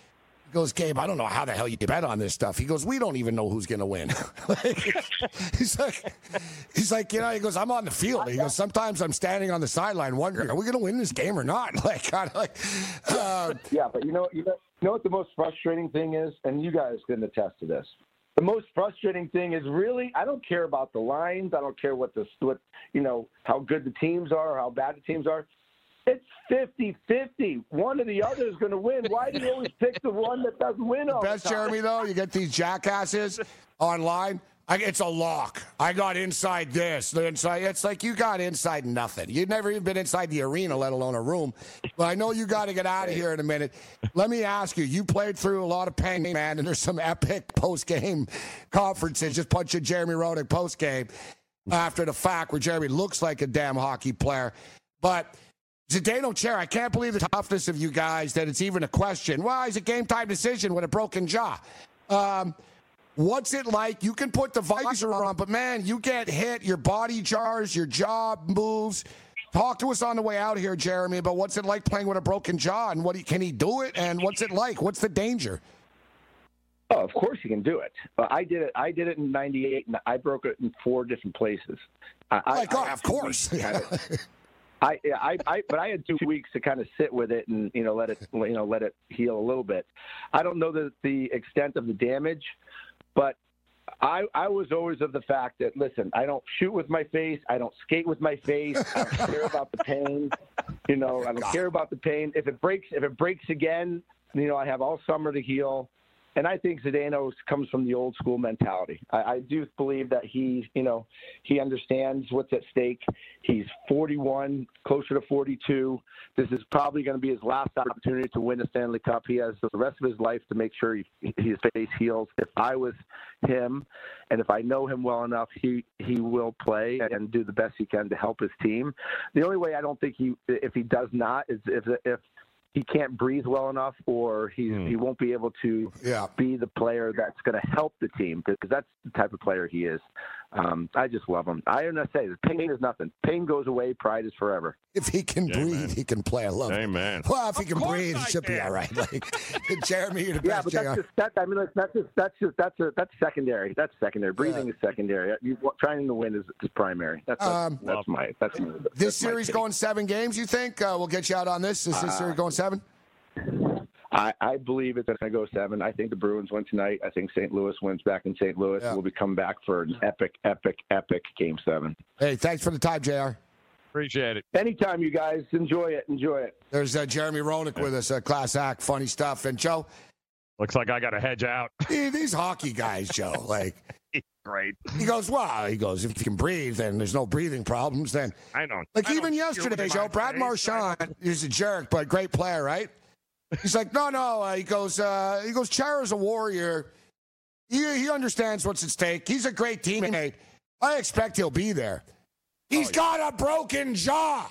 He goes, Gabe, I don't know how the hell you bet on this stuff. He goes, we don't even know who's going to win. like, he's like, he's like, you know, he goes, I'm on the field. He goes, sometimes I'm standing on the sideline wondering, are we going to win this game or not? Like, kind of like, uh, yeah, but you know, you know, you know what the most frustrating thing is, and you guys can attest to this. The most frustrating thing is really, I don't care about the lines. I don't care what the what you know how good the teams are or how bad the teams are. It's fifty-fifty. One or the other is going to win. Why do you always pick the one that doesn't win all the time? Best, Jeremy, though, you get these jackasses online. I, it's a lock. I got inside this. The inside. It's like you got inside nothing. You've never even been inside the arena, let alone a room. But I know you got to get out of here in a minute. Let me ask you, you played through a lot of pain, man, and there's some epic post-game conferences. Just punch a Jeremy Roenick post-game after the fact where Jeremy looks like a damn hockey player. But Zdeno Chara, I can't believe the toughness of you guys that it's even a question. Well, it's a game-time decision with a broken jaw. Um, what's it like? You can put the visor on, but, man, you get hit, your body jars, your jaw moves. Talk to us on the way out here, Jeremy, about what's it like playing with a broken jaw, and what he, can he do it, and what's it like? What's the danger? Oh, of course he can do it. Uh, I did it. I did it in ninety-eight, and I broke it in four different places. I, oh, my God, I, of course. I, I, I, but I had two weeks to kind of sit with it and you know let it, you know, let it heal a little bit. I don't know the the extent of the damage, but I, I was always of the fact that listen, I don't shoot with my face, I don't skate with my face, I don't care about the pain, you know, I don't care about the pain. If it breaks, if it breaks again, you know, I have all summer to heal. And I think Zdeno comes from the old school mentality. I, I do believe that he, you know, he understands what's at stake. He's forty-one, closer to forty-two. This is probably going to be his last opportunity to win a Stanley Cup. He has the rest of his life to make sure he, his face heals. If I was him, and if I know him well enough, he, he will play and do the best he can to help his team. The only way I don't think he, if he does not, is if if he can't breathe well enough, or he mm. he won't be able to yeah. be the player that's going to help the team, because that's the type of player he is. Um, I just love him. I am not saying pain is nothing. Pain goes away. Pride is forever. If he can Amen. breathe, he can play. I love it. Amen. Well, if he of can breathe, he should can. be all right. Like Jeremy, you're the yeah, best. but that's just, that, I mean, that's just that's just that's a, that's secondary. That's secondary. Breathing yeah. is secondary. You, trying to win is, is primary. That's um, that's, that's my that's my, this that's series my going seven games. You think uh, we'll get you out on this? Is this uh, series going seven? I, I believe it's going to go seven. I think the Bruins win tonight. I think Saint Louis wins back in Saint Louis. Yeah. We'll be coming back for an epic, epic, epic game seven. Hey, thanks for the time, J R. Appreciate it. Anytime, you guys. Enjoy it. Enjoy it. There's uh, Jeremy Roenick with us, uh, class act, funny stuff. And Joe? Looks like I got to hedge out. These hockey guys, Joe, like... Great. He goes, well, he goes, if you can breathe and there's no breathing problems, then... I don't... Like I even don't yesterday, Joe, Brad Marchand, he's a jerk, but great player, right? He's like, no, no. Uh, he goes, uh, he goes. Chara's a warrior. He he understands what's at stake. He's a great teammate. I expect he'll be there. He's oh, yeah. got a broken jaw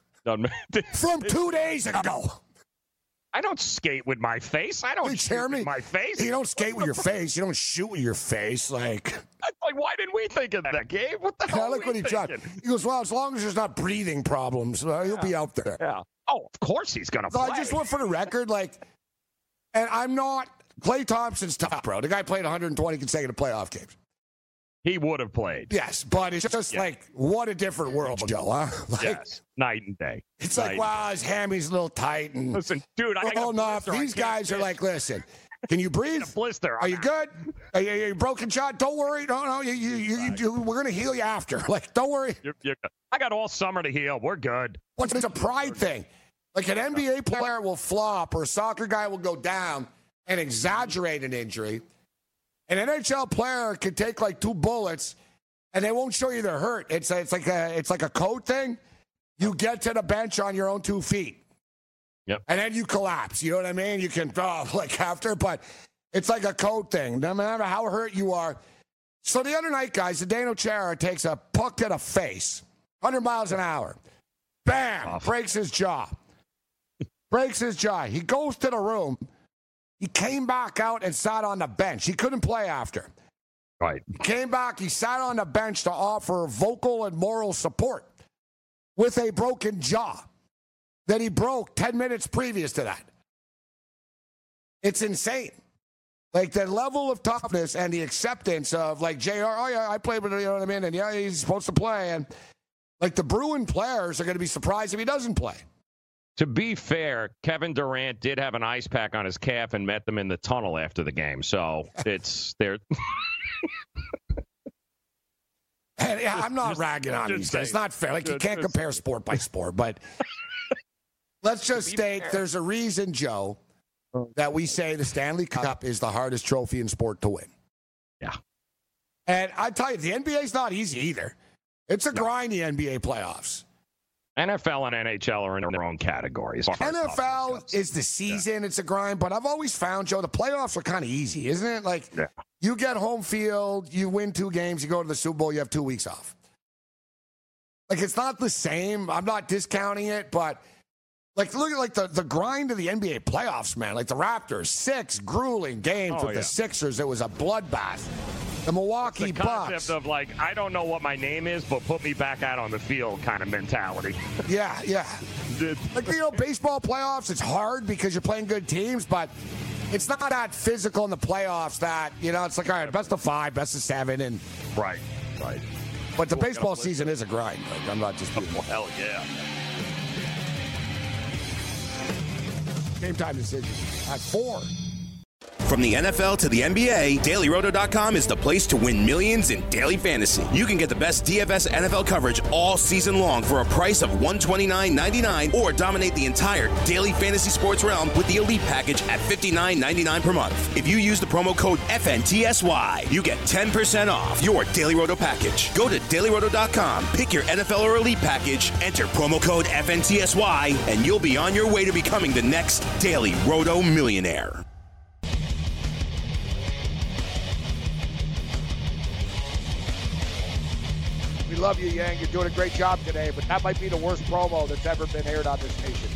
from two days ago. I don't skate with my face. I don't hey, shoot Jeremy, with my face. You don't skate with your face. You don't shoot with your face. Like, like why didn't we think of that, Gabe? What the hell? I like what he tried. He goes, well, as long as there's not breathing problems, uh, he'll yeah. be out there. Yeah. Oh, of course he's going to so play. I just went for the record, like, and I'm not, Klay Thompson's tough, bro. The guy played one hundred twenty consecutive playoff games. He would have played. Yes, but it's just yeah. like, what a different world, Joe, huh? Like, yes, night and day. It's night like, wow, his hammy's a little tight. And, listen, dude, I got enough. These guys are like, listen, can you breathe? A blister. Are you good? Are you, are you broken shot? Don't worry. No, no, you, you, you, right. you, we're going to heal you after. Like, don't worry. You're, you're I got all summer to heal. We're good. What's it's a pride thing? Like an N B A player will flop or a soccer guy will go down and exaggerate an injury. An N H L player can take like two bullets and they won't show you they're hurt. It's a, it's like a it's like a code thing. You get to the bench on your own two feet. Yep. And then you collapse. You know what I mean? You can oh, like after, but it's like a code thing. No matter how hurt you are. So the other night, guys, Zdeno Chara takes a puck to the face, one hundred miles an hour. Bam! Off. Breaks his jaw. Breaks his jaw. He goes to the room. He came back out and sat on the bench. He couldn't play after. Right. He came back. He sat on the bench to offer vocal and moral support with a broken jaw that he broke ten minutes previous to that. It's insane. Like the level of toughness and the acceptance of like J R, oh yeah, I played with him, you know what I mean? And yeah, he's supposed to play. And like the Bruin players are going to be surprised if he doesn't play. To be fair, Kevin Durant did have an ice pack on his calf and met them in the tunnel after the game. So it's there. And yeah, I'm not ragging on these guys. It's not fair. Like you can't compare sport by sport, but let's just state there's a reason, Joe, that we say the Stanley Cup is the hardest trophy in sport to win. Yeah. And I tell you, the N B A is not easy either. It's a grind, the N B A playoffs. N F L and N H L are in their own categories. N F L is the season. Yeah. It's a grind. But I've always found, Joe, the playoffs are kind of easy, isn't it? Like, yeah. You get home field, you win two games, you go to the Super Bowl, you have two weeks off. Like, it's not the same. I'm not discounting it, but, like, look at, like, the, the grind of the N B A playoffs, man. Like, the Raptors, six grueling games oh, with yeah. the Sixers. It was a bloodbath. The Milwaukee Bucks. The concept Bucks. of, like, I don't know what my name is, but put me back out on the field kind of mentality. Yeah, yeah. Like, you know, baseball playoffs, it's hard because you're playing good teams, but it's not that physical in the playoffs that, you know, it's like, all right, best of five, best of seven. and Right, right. But the cool, baseball season is a grind. Like, I'm not just oh, well, hell yeah. Game time decision at four. From the N F L to the N B A, Daily Roto dot com is the place to win millions in daily fantasy. You can get the best D F S N F L coverage all season long for a price of one hundred twenty-nine ninety-nine, or dominate the entire daily fantasy sports realm with the Elite package at fifty-nine ninety-nine per month. If you use the promo code F N T S Y, you get ten percent off your Daily Roto package. Go to Daily Roto dot com, pick your N F L or Elite package, enter promo code F N T S Y, and you'll be on your way to becoming the next Daily Roto millionaire. We love you, Yang. You're doing a great job today, but that might be the worst promo that's ever been aired on this station.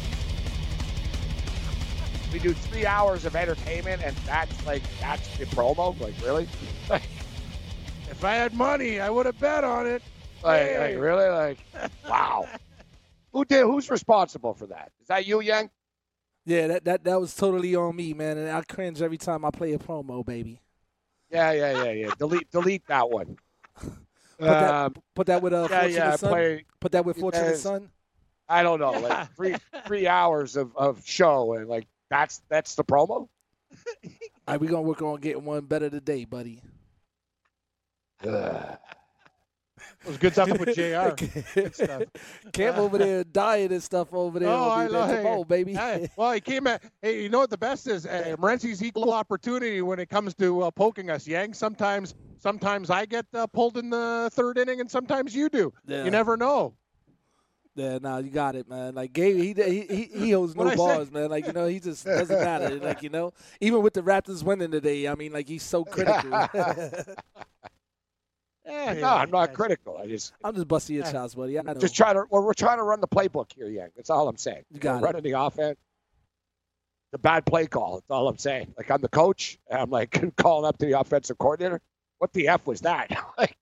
We do three hours of entertainment, and that's like, that's the promo? Like, really? If I had money, I would have bet on it. Like, hey. like really? Like, wow. Who did? Who's responsible for that? Is that you, Yang? Yeah, that, that, that was totally on me, man, and I cringe every time I play a promo, baby. Yeah, yeah, yeah, yeah. Delete, delete that one. Put that, um, put that with a uh, yeah, Fortunate yeah, Son. play, put that with Fortunate Son. I don't know, like three three hours of, of show, and like that's that's the promo. All right, we're gonna work on getting one better today, buddy. Uh, it was good stuff with J R. Good stuff. Cam over there dying and stuff over there. Oh, I love it. Bowl, baby. Hey, well, he came at, hey, you know what the best is? Uh, Morency's equal opportunity when it comes to uh, poking us, Yang. Sometimes sometimes I get uh, pulled in the third inning, and sometimes you do. Yeah. You never know. Yeah, no, you got it, man. Like Gabe, he he he, he holds no bars, man. Like, you know, he just doesn't matter. Like, you know, even with the Raptors winning today, I mean, like, he's so critical. Yeah, no, I'm not critical. I just I'm just busting your chops, buddy. I know. Just trying to. Well, we're trying to run the playbook here, Yang. That's all I'm saying. You got we're it. Running the offense. The bad play call. That's all I'm saying. Like, I'm the coach, and I'm like calling up to the offensive coordinator. What the F was that? Like,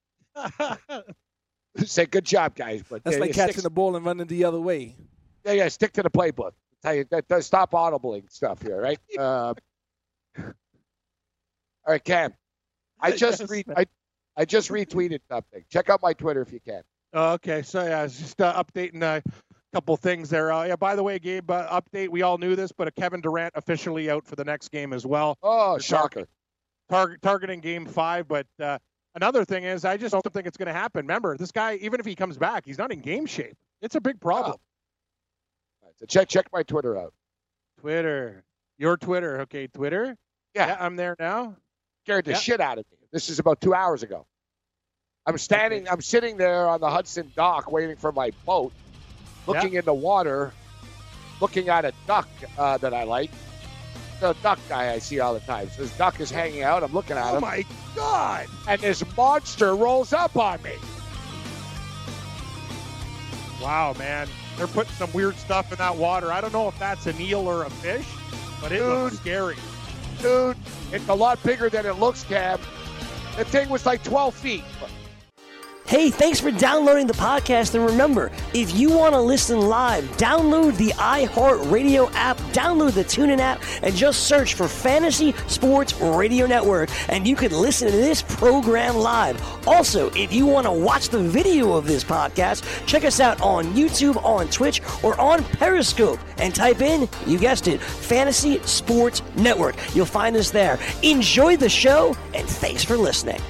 say good job, guys. But that's yeah, like catching stick, the ball and running the other way. Yeah, yeah. Stick to the playbook. I tell you that does stop audibling stuff here, right? uh, all right, Cam. I just read. I. I just retweeted something. Check out my Twitter if you can. Okay, so yeah, I was just uh, updating a couple things there. Uh, yeah, by the way, Gabe, uh, update. We all knew this, but a Kevin Durant officially out for the next game as well. Oh, They're shocker! Target targeting game five, but uh, another thing is, I just don't think it's going to happen. Remember, this guy, even if he comes back, he's not in game shape. It's a big problem. Oh. Right, so check check my Twitter out. Twitter, your Twitter, okay? Twitter. Yeah, yeah I'm there now. Scared the yeah. shit out of me. This is about two hours ago. I'm standing, I'm sitting there on the Hudson dock waiting for my boat, looking yeah. in the water, looking at a duck uh, that I like. The duck guy I see all the time. So this duck is hanging out. I'm looking at oh him. Oh, my God. And this monster rolls up on me. Wow, man. They're putting some weird stuff in that water. I don't know if that's an eel or a fish, but it Dude. looks scary. Dude, it's a lot bigger than it looks, Cam. The thing was like twelve feet. Hey, thanks for downloading the podcast. And remember, if you want to listen live, download the iHeartRadio app, download the TuneIn app, and just search for Fantasy Sports Radio Network, and you can listen to this program live. Also, if you want to watch the video of this podcast, check us out on YouTube, on Twitch, or on Periscope, and type in, you guessed it, Fantasy Sports Network. You'll find us there. Enjoy the show, and thanks for listening.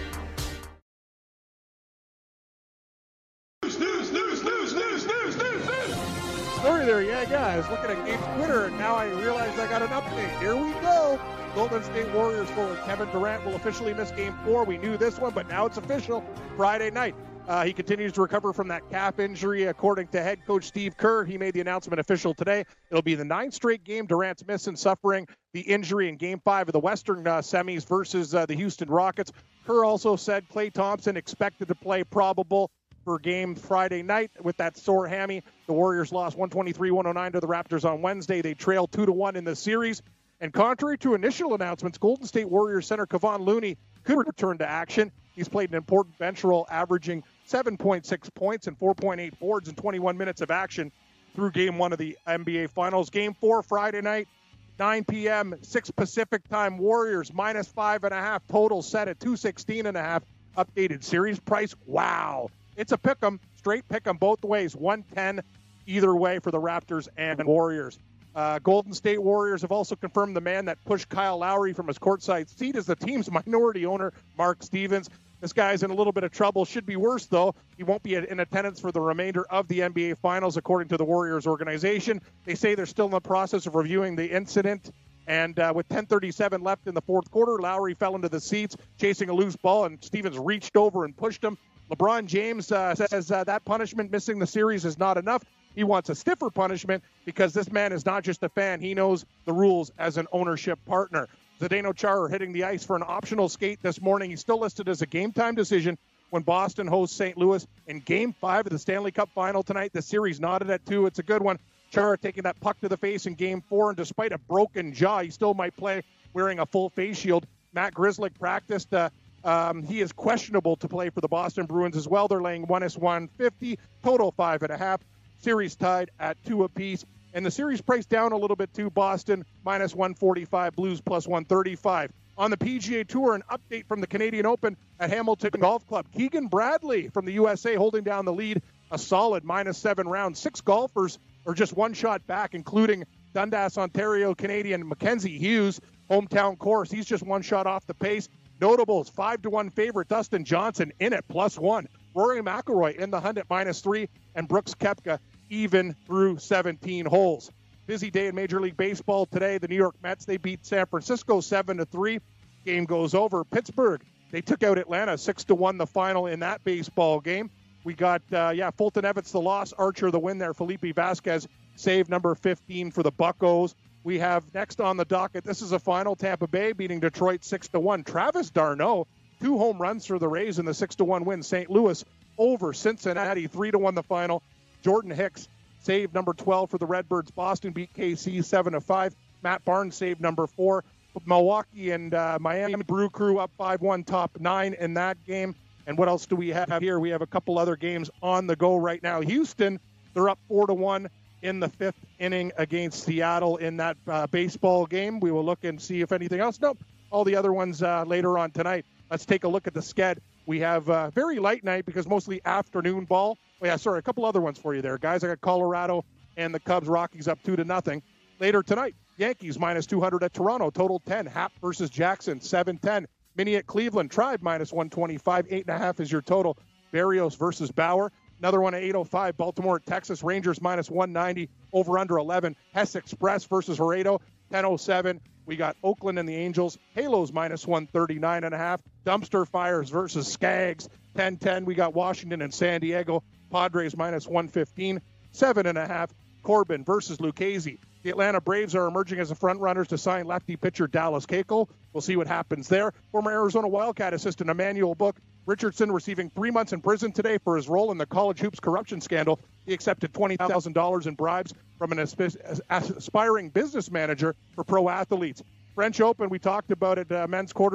Sorry there, yeah, yeah. I was looking at Gabe's Twitter, and now I realized I got an update. Here we go. Golden State Warriors forward Kevin Durant will officially miss Game four. We knew this one, but now it's official. Friday night. Uh, he continues to recover from that calf injury, according to head coach Steve Kerr. He made the announcement official today. It'll be the ninth straight game Durant's missing, suffering the injury in Game five of the Western uh, semis versus uh, the Houston Rockets. Kerr also said Klay Thompson expected to play, probable for game Friday night with that sore hammy. The Warriors lost one twenty-three one oh nine to the Raptors on Wednesday. They trailed two to one in the series. And contrary to initial announcements, Golden State Warriors center Kevon Looney could return to action. He's played an important bench role, averaging seven point six points and four point eight boards in twenty-one minutes of action through game one of the N B A Finals. Game four, Friday night, nine p.m., six Pacific time. Warriors minus five and a half, total set at two sixteen and a half. Updated series price, wow. It's a pick 'em, straight pick 'em both ways, one ten either way for the Raptors and Warriors. Uh, Golden State Warriors have also confirmed the man that pushed Kyle Lowry from his courtside seat is the team's minority owner, Mark Stevens. This guy's in a little bit of trouble. Should be worse, though. He won't be in attendance for the remainder of the N B A Finals, according to the Warriors organization. They say they're still in the process of reviewing the incident. And uh, with ten thirty-seven left in the fourth quarter, Lowry fell into the seats, chasing a loose ball, and Stevens reached over and pushed him. LeBron James uh, says uh, that punishment, missing the series, is not enough. He wants a stiffer punishment because this man is not just a fan. He knows the rules as an ownership partner. Zdeno Chara hitting the ice for an optional skate this morning. He's still listed as a game-time decision when Boston hosts Saint Louis in Game five of the Stanley Cup Final tonight. The series knotted at two. It's a good one. Chara taking that puck to the face in Game four, and despite a broken jaw, he still might play wearing a full face shield. Matt Grzelcyk practiced. Uh, um, he is questionable to play for the Boston Bruins as well. They're laying minus one fifty, total five and a half. Series tied at two apiece. And the series priced down a little bit too. Boston minus one forty-five, Blues plus one thirty-five. On the P G A Tour, an update from the Canadian Open at Hamilton Golf Club. Keegan Bradley from the U S A holding down the lead, a solid minus seven rounds. Six golfers are just one shot back, including Dundas, Ontario Canadian Mackenzie Hughes, hometown course. He's just one shot off the pace. Notables, five to one favorite Dustin Johnson in at plus one. Rory McIlroy in the hunt at minus three, and Brooks Koepka even through seventeen holes. Busy day in Major League Baseball today. The New York Mets, they beat San Francisco seven to three. Game goes over. Pittsburgh, they took out Atlanta six to one, the final in that baseball game. We got, uh, yeah, Fulton Evans the loss, Archer the win there. Felipe Vasquez save number fifteen for the Buccos. We have next on the docket, this is a final, Tampa Bay beating Detroit six to one. Travis d'Arnaud, two home runs for the Rays in the six to one win. Saint Louis over Cincinnati, three to one the final. Jordan Hicks saved number twelve for the Redbirds. Boston beat K C seven to five. Matt Barnes saved number four. Milwaukee and uh, Miami Brew Crew up five one, top nine in that game. And what else do we have here? We have a couple other games on the go right now. Houston, they're up four to one in the fifth inning against Seattle in that uh, baseball game. We will look and see if anything else. Nope, all the other ones uh, later on tonight. Let's take a look at the sched. We have a very light night because mostly afternoon ball. Oh, yeah, sorry, a couple other ones for you there, guys. I got Colorado and the Cubs, Rockies up two to nothing. Later tonight, Yankees minus two hundred at Toronto, total ten. Happ versus Jackson, seven ten. Mini at Cleveland, Tribe minus one twenty-five, eight and a half is your total. Barrios versus Bauer. Another one at eight oh five, Baltimore at Texas, Rangers minus one ninety, over under eleven. Hess Express versus Laredo, ten oh seven. We got Oakland and the Angels, Halos minus one thirty-nine and a half. Dumpster Fires versus Skags, ten ten. We got Washington and San Diego, Padres minus one fifteen, seven and a half. Corbin versus Lucchese. The Atlanta Braves are emerging as the front runners to sign lefty pitcher Dallas Keuchel. We'll see what happens there. Former Arizona Wildcat assistant Emmanuel Book Richardson receiving three months in prison today for his role in the college hoops corruption scandal. He accepted twenty thousand dollars in bribes from an asp- aspiring business manager for pro athletes. French Open, we talked about it, uh, men's quarters.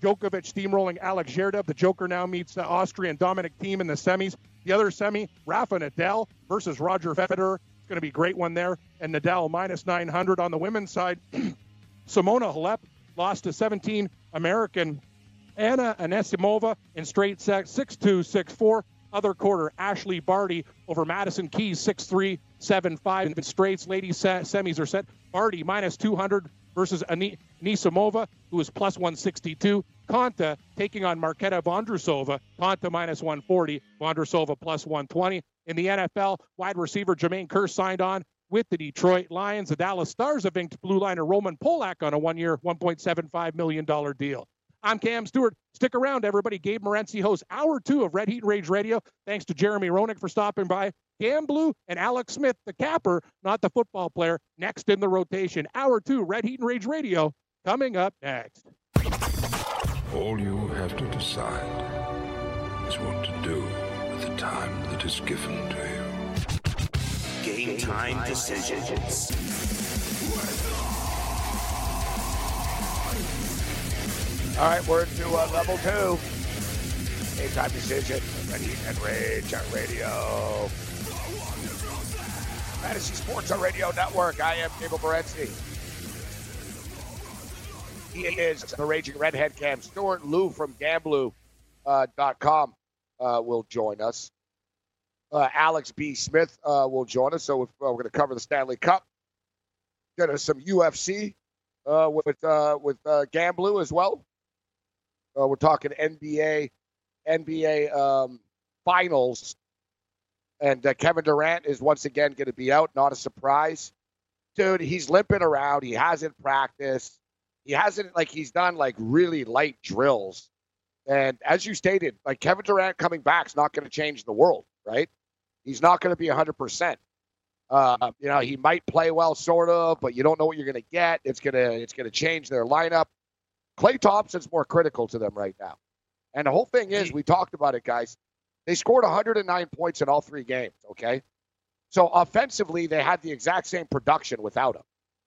Djokovic steamrolling Alex Zverev. The Joker now meets the Austrian Dominic Thiem in the semis. The other semi, Rafa Nadal versus Roger Federer. It's going to be a great one there. And Nadal minus nine hundred on the women's side. Simona Halep lost to seventeen American Anna Anisimova in straight sets, six two, six four. Other quarter, Ashley Barty over Madison Keys, six three, seven five. In straights, ladies semis are set. Barty minus two hundred versus Anisimova, who is plus one sixty-two. Konta taking on Marketa Vondrousova. Konta minus one forty, Vondrousova plus one twenty. In the N F L, wide receiver Jermaine Kearse signed on with the Detroit Lions. The Dallas Stars have inked blue liner Roman Polak on a one-year, one point seven five million dollars deal. I'm Cam Stewart. Stick around, everybody. Gabe Morency hosts Hour two of Red Heat and Rage Radio. Thanks to Jeremy Roenick for stopping by. Cam Blue and Alex Smith, the capper, not the football player, next in the rotation. Hour two, Red Heat and Rage Radio, coming up next. All you have to decide is what to do with the time that is given to you. Game time decisions. All right, we're into uh, level two. Game time decision. Red Heat and Rage on radio. Fantasy Sports on Radio Network. I am Gabe Morency. He is the Raging Redhead Cam Stewart. Lou from Gamblu dot com uh, will join us. Uh, Alex B. Smith uh, will join us. So if, uh, we're going to cover the Stanley Cup. Get us some U F C uh, with uh, with uh, Gamblu as well. Uh, we're talking N B A, N B A um, finals, and uh, Kevin Durant is once again going to be out. Not a surprise, dude. He's limping around. He hasn't practiced. He hasn't like he's done like really light drills. And as you stated, like Kevin Durant coming back is not going to change the world, right? He's not going to be one hundred percent. Uh, you know, he might play well, sort of, but you don't know what you're going to get. It's gonna it's gonna change their lineup. Klay Thompson's more critical to them right now. And the whole thing is, we talked about it, guys. They scored one hundred nine points in all three games, okay? So offensively, they had the exact same production without him.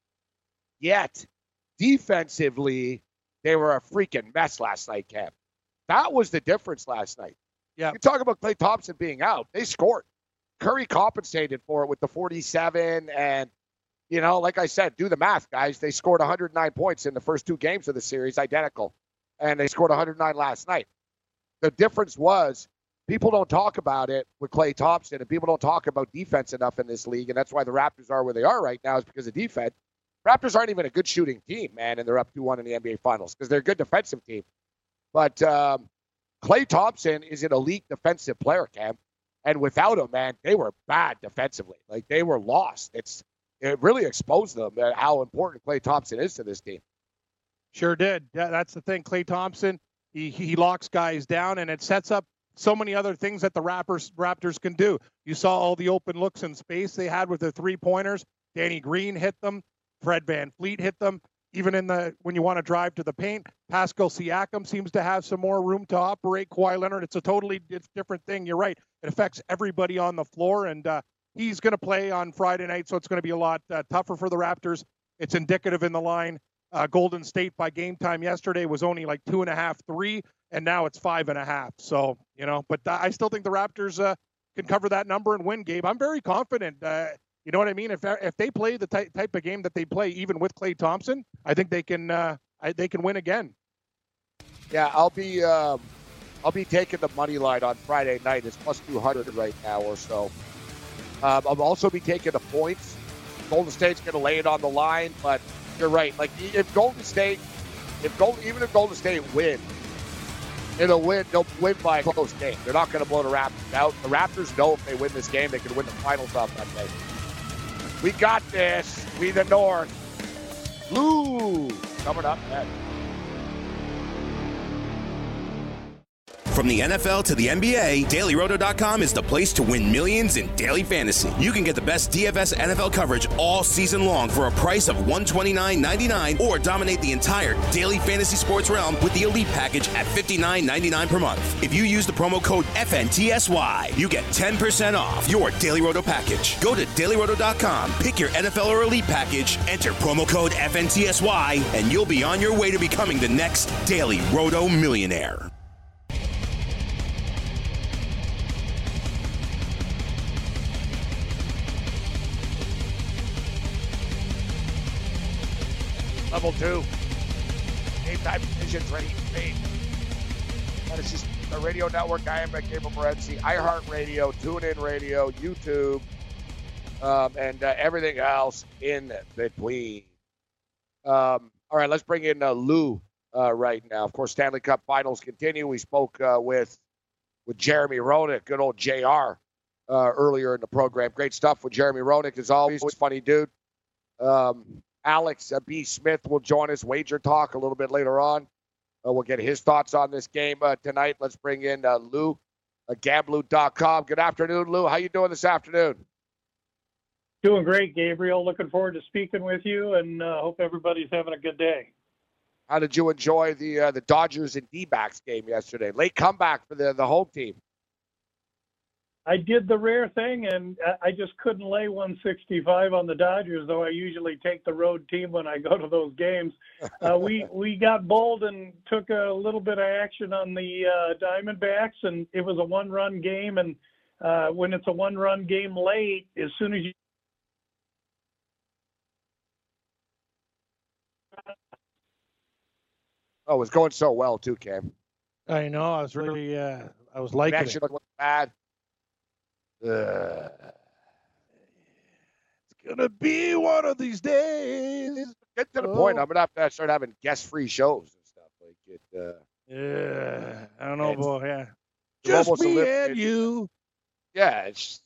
Yet, defensively, they were a freaking mess last night, Cam. That was the difference last night. Yeah. You talk about Klay Thompson being out. They scored. Curry compensated for it with the forty-seven and you know, like I said, do the math, guys. They scored one hundred nine points in the first two games of the series, identical. And they scored one hundred nine last night. The difference was people don't talk about it with Klay Thompson, and people don't talk about defense enough in this league, and that's why the Raptors are where they are right now is because of defense. Raptors aren't even a good shooting team, man, and they're up two one in the N B A Finals because they're a good defensive team. But um, Klay Thompson is an elite defensive player, Cam. And without him, man, they were bad defensively. Like, they were lost. It's It really exposed them uh, how important Klay Thompson is to this team. Sure did. Yeah, that's the thing. Klay Thompson, he he locks guys down, and it sets up so many other things that the Raptors, Raptors can do. You saw all the open looks in space they had with their three-pointers. Danny Green hit them. Fred VanVleet hit them. Even in the when you want to drive to the paint, Pascal Siakam seems to have some more room to operate. Kawhi Leonard, it's a totally different thing. You're right. It affects everybody on the floor, and uh, he's going to play on Friday night, so it's going to be a lot uh, tougher for the Raptors. It's indicative in the line. Uh, Golden State by game time yesterday was only like two and a half, three, and now it's five and a half. So, you know, but I still think the Raptors uh, can cover that number and win, Gabe. I'm very confident. Uh, you know what I mean? If if they play the ty- type of game that they play, even with Klay Thompson, I think they can uh, I, they can win again. Yeah, I'll be um, I'll be taking the money line on Friday night. It's plus two hundred right now or so. Um, I'll also be taking the points. Golden State's going to lay it on the line, but you're right. Like if Golden State, if Golden, even if Golden State win, it'll win. They'll win by a close game. They're not going to blow the Raptors out. The Raptors know if they win this game, they can win the finals off that day. We got this. We the North. Blue coming up next. From the N F L to the N B A, Daily Roto dot com is the place to win millions in daily fantasy. You can get the best D F S N F L coverage all season long for a price of one hundred twenty-nine ninety-nine, or dominate the entire daily fantasy sports realm with the Elite package at fifty-nine ninety-nine per month. If you use the promo code F N T S Y, you get ten percent off your Daily Roto package. Go to Daily Roto dot com, pick your N F L or Elite package, enter promo code F N T S Y, and you'll be on your way to becoming the next Daily Roto millionaire. Level two. Game time decisions ready to be. That is just the radio network. I am at Gabriel Morency, iHeartRadio, TuneIn Radio, YouTube, um, and uh, everything else in between. Um, all right, let's bring in uh, Lou uh, right now. Of course, Stanley Cup Finals continue. We spoke uh, with with Jeremy Roenick, good old J R, uh, earlier in the program. Great stuff with Jeremy Roenick, as always. Funny dude. Um, Alex uh, B. Smith will join us. Wager Talk a little bit later on. Uh, we'll get his thoughts on this game uh, tonight. Let's bring in uh, Lou, uh, Gamblu dot com. Good afternoon, Lou. How you doing this afternoon? Doing great, Gabriel. Looking forward to speaking with you, and uh, hope everybody's having a good day. How did you enjoy the uh, the Dodgers and D-backs game yesterday? Late comeback for the, the home team. I did the rare thing, and I just couldn't lay one sixty-five on the Dodgers, though I usually take the road team when I go to those games. Uh, we we got bold and took a little bit of action on the uh, Diamondbacks, and it was a one-run game. And uh, when it's a one-run game late, as soon as you Oh, it was going so well, too, Cam. I know. I was really, uh, I was liking Action it. looked bad. Uh, It's going to be one of these days. Get to the Oh. point. I'm going to have to start having guest-free shows and stuff. Like it. Uh, Yeah. I don't know, It's- boy. Yeah. you're Just almost me eliminated. and you. Yeah, it's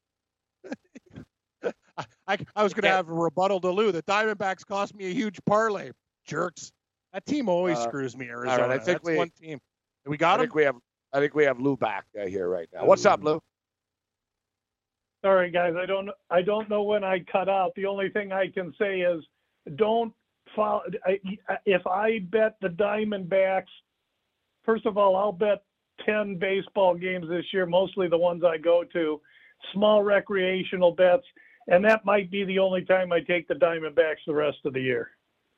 I, I, I was going to Yeah. have a rebuttal to Lou. The Diamondbacks cost me a huge parlay. Jerks. That team always Uh, screws me, Arizona. I think That's we- one team. We I got him? think we have. I think we have Lou back uh, here right now. What's up, Lou? Sorry, guys. I don't. I don't know when I cut out. The only thing I can say is, don't follow. I, if I bet the Diamondbacks, first of all, I'll bet ten baseball games this year, mostly the ones I go to, small recreational bets, and that might be the only time I take the Diamondbacks the rest of the year.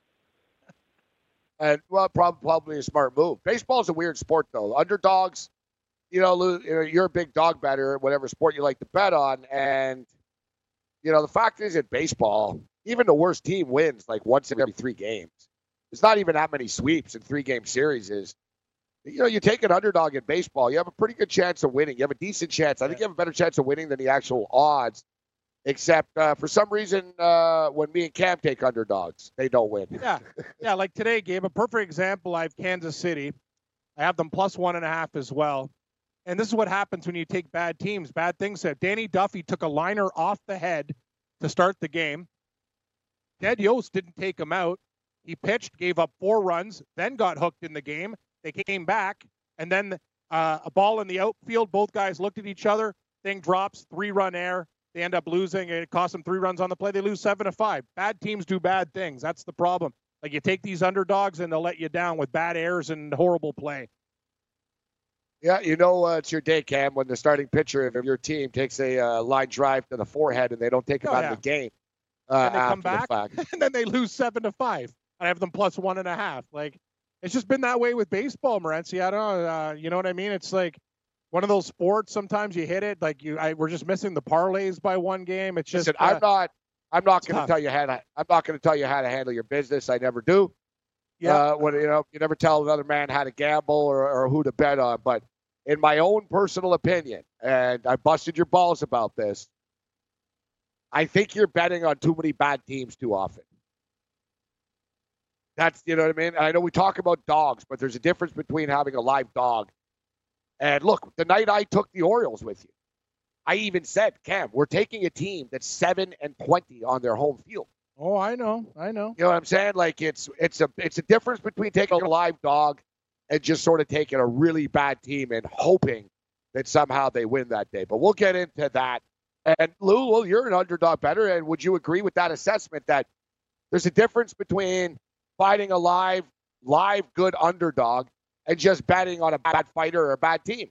And well, probably probably a smart move. Baseball's a weird sport, though. Underdogs. You know, Lou, you know, you're a big dog better, whatever sport you like to bet on. And, you know, the fact is in baseball, even the worst team wins like once in every three games. It's not even that many sweeps in three-game series. Is, you know, you take an underdog in baseball, you have a pretty good chance of winning. You have a decent chance. I think you have a better chance of winning than the actual odds, except uh, for some reason uh, when me and Cam take underdogs, they don't win. Yeah. Yeah, like today, Gabe, a perfect example. I have Kansas City. I have them plus one and a half as well. And this is what happens when you take bad teams. Bad things said. Danny Duffy took a liner off the head to start the game. Ted Yost didn't take him out. He pitched, gave up four runs, then got hooked in the game. They came back, and then uh, a ball in the outfield. Both guys looked at each other. Thing drops, three-run air. They end up losing. It cost them three runs on the play. They lose seven to five. Bad teams do bad things. That's the problem. Like, you take these underdogs, and they'll let you down with bad errors and horrible play. Yeah, you know uh, it's your day, Cam, when the starting pitcher of your team takes a uh, line drive to the forehead and they don't take him Oh, out yeah. of the game uh, And they after come back, the fact. and then they lose seven to five. I have them plus one and a half. Like, it's just been that way with baseball, Morency. I don't know. Uh, you know what I mean? It's like one of those sports. Sometimes you hit it. Like you, I, we're just missing the parlays by one game. It's just. Listen, uh, I'm not. I'm not going to tough. tell you how to. I'm not going to tell you how to handle your business. I never do. Yeah. Uh, when you know, you never tell another man how to gamble or, or who to bet on. But in my own personal opinion, and I busted your balls about this, I think you're betting on too many bad teams too often. That's, you know what I mean? I know we talk about dogs, but there's a difference between having a live dog. And look, the night I took the Orioles with you, I even said, Cam, we're taking a team that's seven and twenty on their home field. Oh, I know, I know. You know what I'm saying? Like it's it's a it's a difference between taking a live dog and just sort of taking a really bad team and hoping that somehow they win that day. But we'll get into that. And Lou, well, you're an underdog better, and would you agree with that assessment that there's a difference between fighting a live, live good underdog and just betting on a bad fighter or a bad team?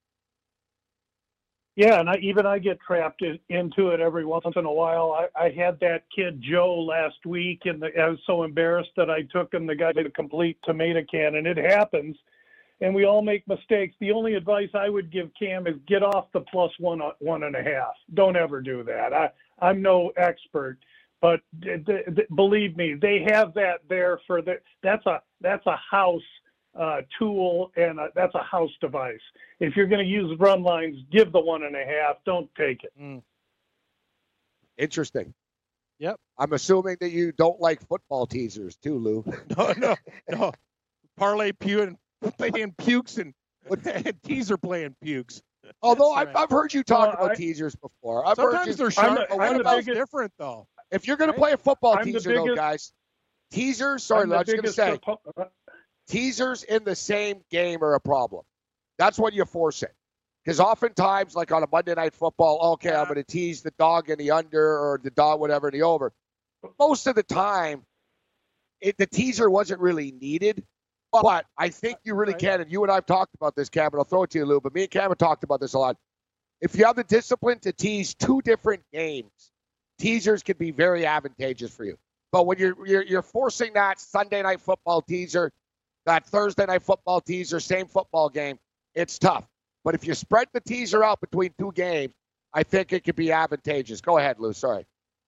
Yeah, and I, even I get trapped in, into it every once in a while. I, I had that kid Joe last week, and the, I was so embarrassed that I took him the guy to complete tomato can, and it happens, and we all make mistakes. The only advice I would give Cam is get off the plus one one and a half. Don't ever do that. I I'm no expert, but th- th- th- believe me, they have that there for the. That's a that's a house. Uh, tool, and uh, that's a house device. If you're going to use run lines, give the one and a half. Don't take it. Mm. Interesting. Yep. I'm assuming that you don't like football teasers too, Lou. No, no, no. Parlay pu and playing pukes and, and teaser playing pukes. Although I've, right. I've heard you talk well, about I, teasers before. I've sometimes heard you, they're sharp, the, but what I'm about biggest, different though? If you're going right? to play a football I'm teaser, biggest, though, guys, teasers. Sorry, Lou, I was going to say. Suppo- Teasers in the same game are a problem. That's when you force it. Because oftentimes, like on a Monday Night Football, okay, I'm going to tease the dog in the under or the dog, whatever, in the over. But most of the time, it, the teaser wasn't really needed. But I think you really can, and you and I have talked about this, Cam, and I'll throw it to you, Lou, but me and Cam have talked about this a lot. If you have the discipline to tease two different games, teasers can be very advantageous for you. But when you're you're, you're forcing that Sunday Night Football teaser, that Thursday Night Football teaser, same football game, it's tough. But if you spread the teaser out between two games, I think it could be advantageous. Go ahead, Lou. Sorry.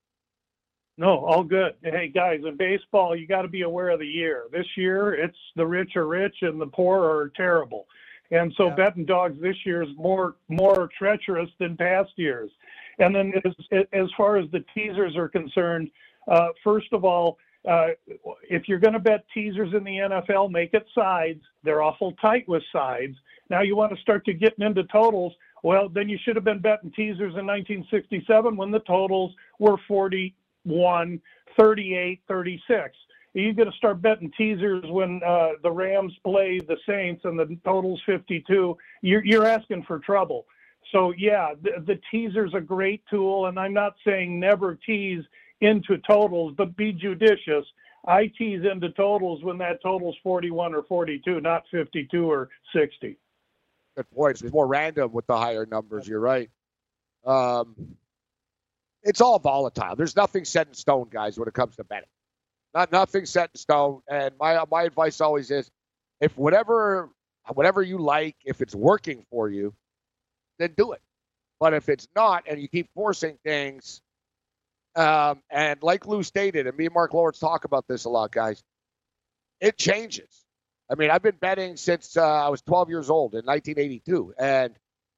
No, all good. Hey, guys, in baseball, you got to be aware of the year. This year, it's the rich are rich and the poor are terrible. And so yeah. betting dogs this year is more more treacherous than past years. And then as, as far as the teasers are concerned, uh, first of all, Uh, if you're going to bet teasers in the N F L, make it sides. They're awful tight with sides. Now you want to start to getting into totals. Well, then you should have been betting teasers in nineteen sixty-seven when the totals were forty-one, thirty-eight, thirty-six. You're going to start betting teasers when uh, the Rams play the Saints and the total's fifty-two. You're, you're asking for trouble. So, yeah, the, the teaser's a great tool, and I'm not saying never tease into totals, but be judicious. I tease into totals when that total's forty-one or forty-two, not fifty-two or sixty. Good point. It's more random with the higher numbers. You're right. Um, it's all volatile. There's nothing set in stone, guys, when it comes to betting. Not nothing set in stone. And my my advice always is, if whatever whatever you like, if it's working for you, then do it. But if it's not, and you keep forcing things. Um, and like Lou stated, and me and Mark Lawrence talk about this a lot, guys, it changes. I mean, I've been betting since uh, I was twelve years old in nineteen eighty-two. And,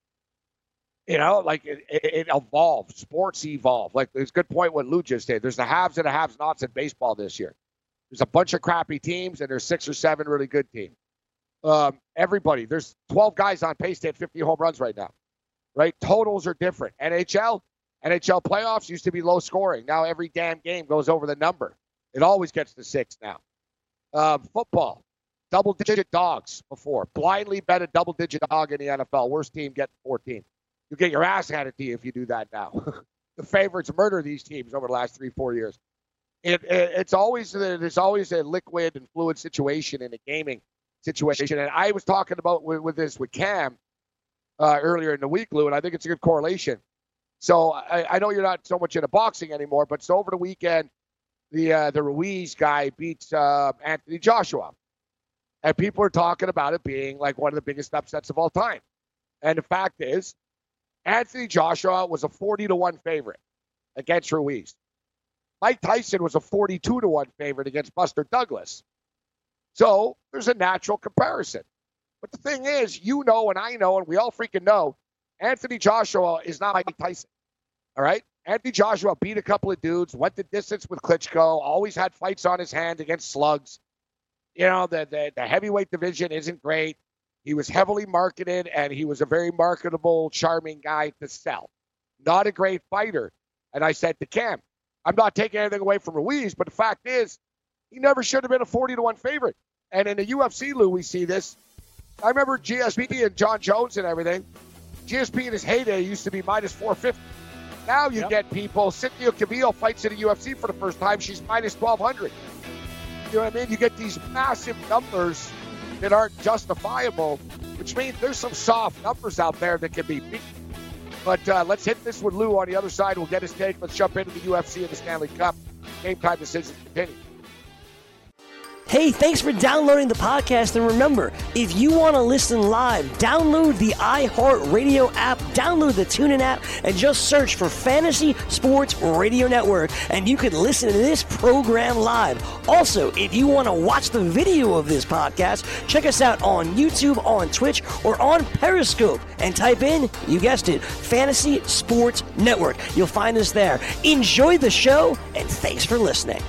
you know, like it, it, it evolved. Sports evolve. Like, there's a good point what Lou just said. There's the haves and the have-nots in baseball this year. There's a bunch of crappy teams, and there's six or seven really good teams. Um, everybody, there's twelve guys on pace to hit fifty home runs right now, right? Totals are different. N H L, N H L playoffs used to be low scoring. Now every damn game goes over the number. It always gets to six now. Um, football, double-digit dogs before. Blindly bet a double-digit dog in the N F L. Worst team getting fourteen. You get your ass handed to you if you do that now. The favorites murder these teams over the last three, four years. It, it, it's always there's always a liquid and fluid situation in a gaming situation. And I was talking about with, with this with Cam uh, earlier in the week, Lou, and I think it's a good correlation. So I, I know you're not so much into boxing anymore, but so over the weekend, the uh, the Ruiz guy beats uh, Anthony Joshua. And people are talking about it being like one of the biggest upsets of all time. And the fact is, Anthony Joshua was a forty to one favorite against Ruiz. Mike Tyson was a forty-two to one favorite against Buster Douglas. So there's a natural comparison. But the thing is, you know and I know and we all freaking know, Anthony Joshua is not Mike Tyson. All right? Anthony Joshua beat a couple of dudes, went the distance with Klitschko, always had fights on his hand against slugs. You know, the, the, the heavyweight division isn't great. He was heavily marketed, and he was a very marketable, charming guy to sell. Not a great fighter. And I said to Cam, I'm not taking anything away from Ruiz, but the fact is, he never should have been a forty to one favorite. And in the U F C, Lou, we see this. I remember G S P and John Jones and everything. G S P in his heyday used to be minus four fifty. Now you yep. get people, Cynthia Calvillo fights in the U F C for the first time. She's minus twelve hundred. You know what I mean? You get these massive numbers that aren't justifiable, which means there's some soft numbers out there that can be beat. But uh, let's hit this with Lou on the other side. We'll get his take. Let's jump into the U F C and the Stanley Cup. Game time decisions continue. Hey, thanks for downloading the podcast. And remember, if you want to listen live, download the iHeartRadio app, download the TuneIn app, and just search for Fantasy Sports Radio Network, and you can listen to this program live. Also, if you want to watch the video of this podcast, check us out on YouTube, on Twitch, or on Periscope, and type in, you guessed it, Fantasy Sports Network. You'll find us there. Enjoy the show, and thanks for listening.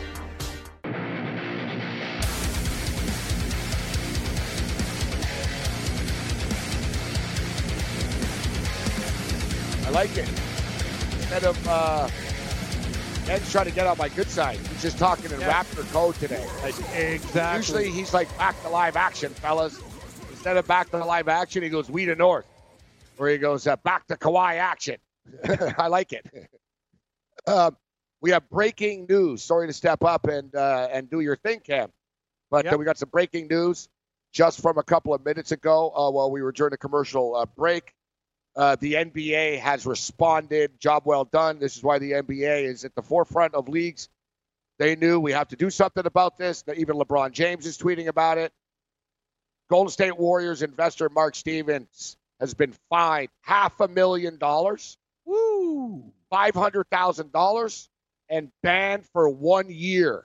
I like it. Instead of uh, Ben's trying to get on my good side, he's just talking in yeah. Raptor code today. Like, exactly. Usually he's like, back to live action, fellas. Instead of back to live action, he goes, we to North. Or he goes, uh, back to Kawhi action. I like it. um, we have breaking news. Sorry to step up and uh, and do your thing, Cam. But yep. uh, we got some breaking news just from a couple of minutes ago uh, while we were during a commercial uh, break. Uh, the N B A has responded. Job well done. This is why the N B A is at the forefront of leagues. They knew we have to do something about this. Even LeBron James is tweeting about it. Golden State Warriors investor Mark Stevens has been fined half a million dollars, woo, five hundred thousand dollars, and banned for one year.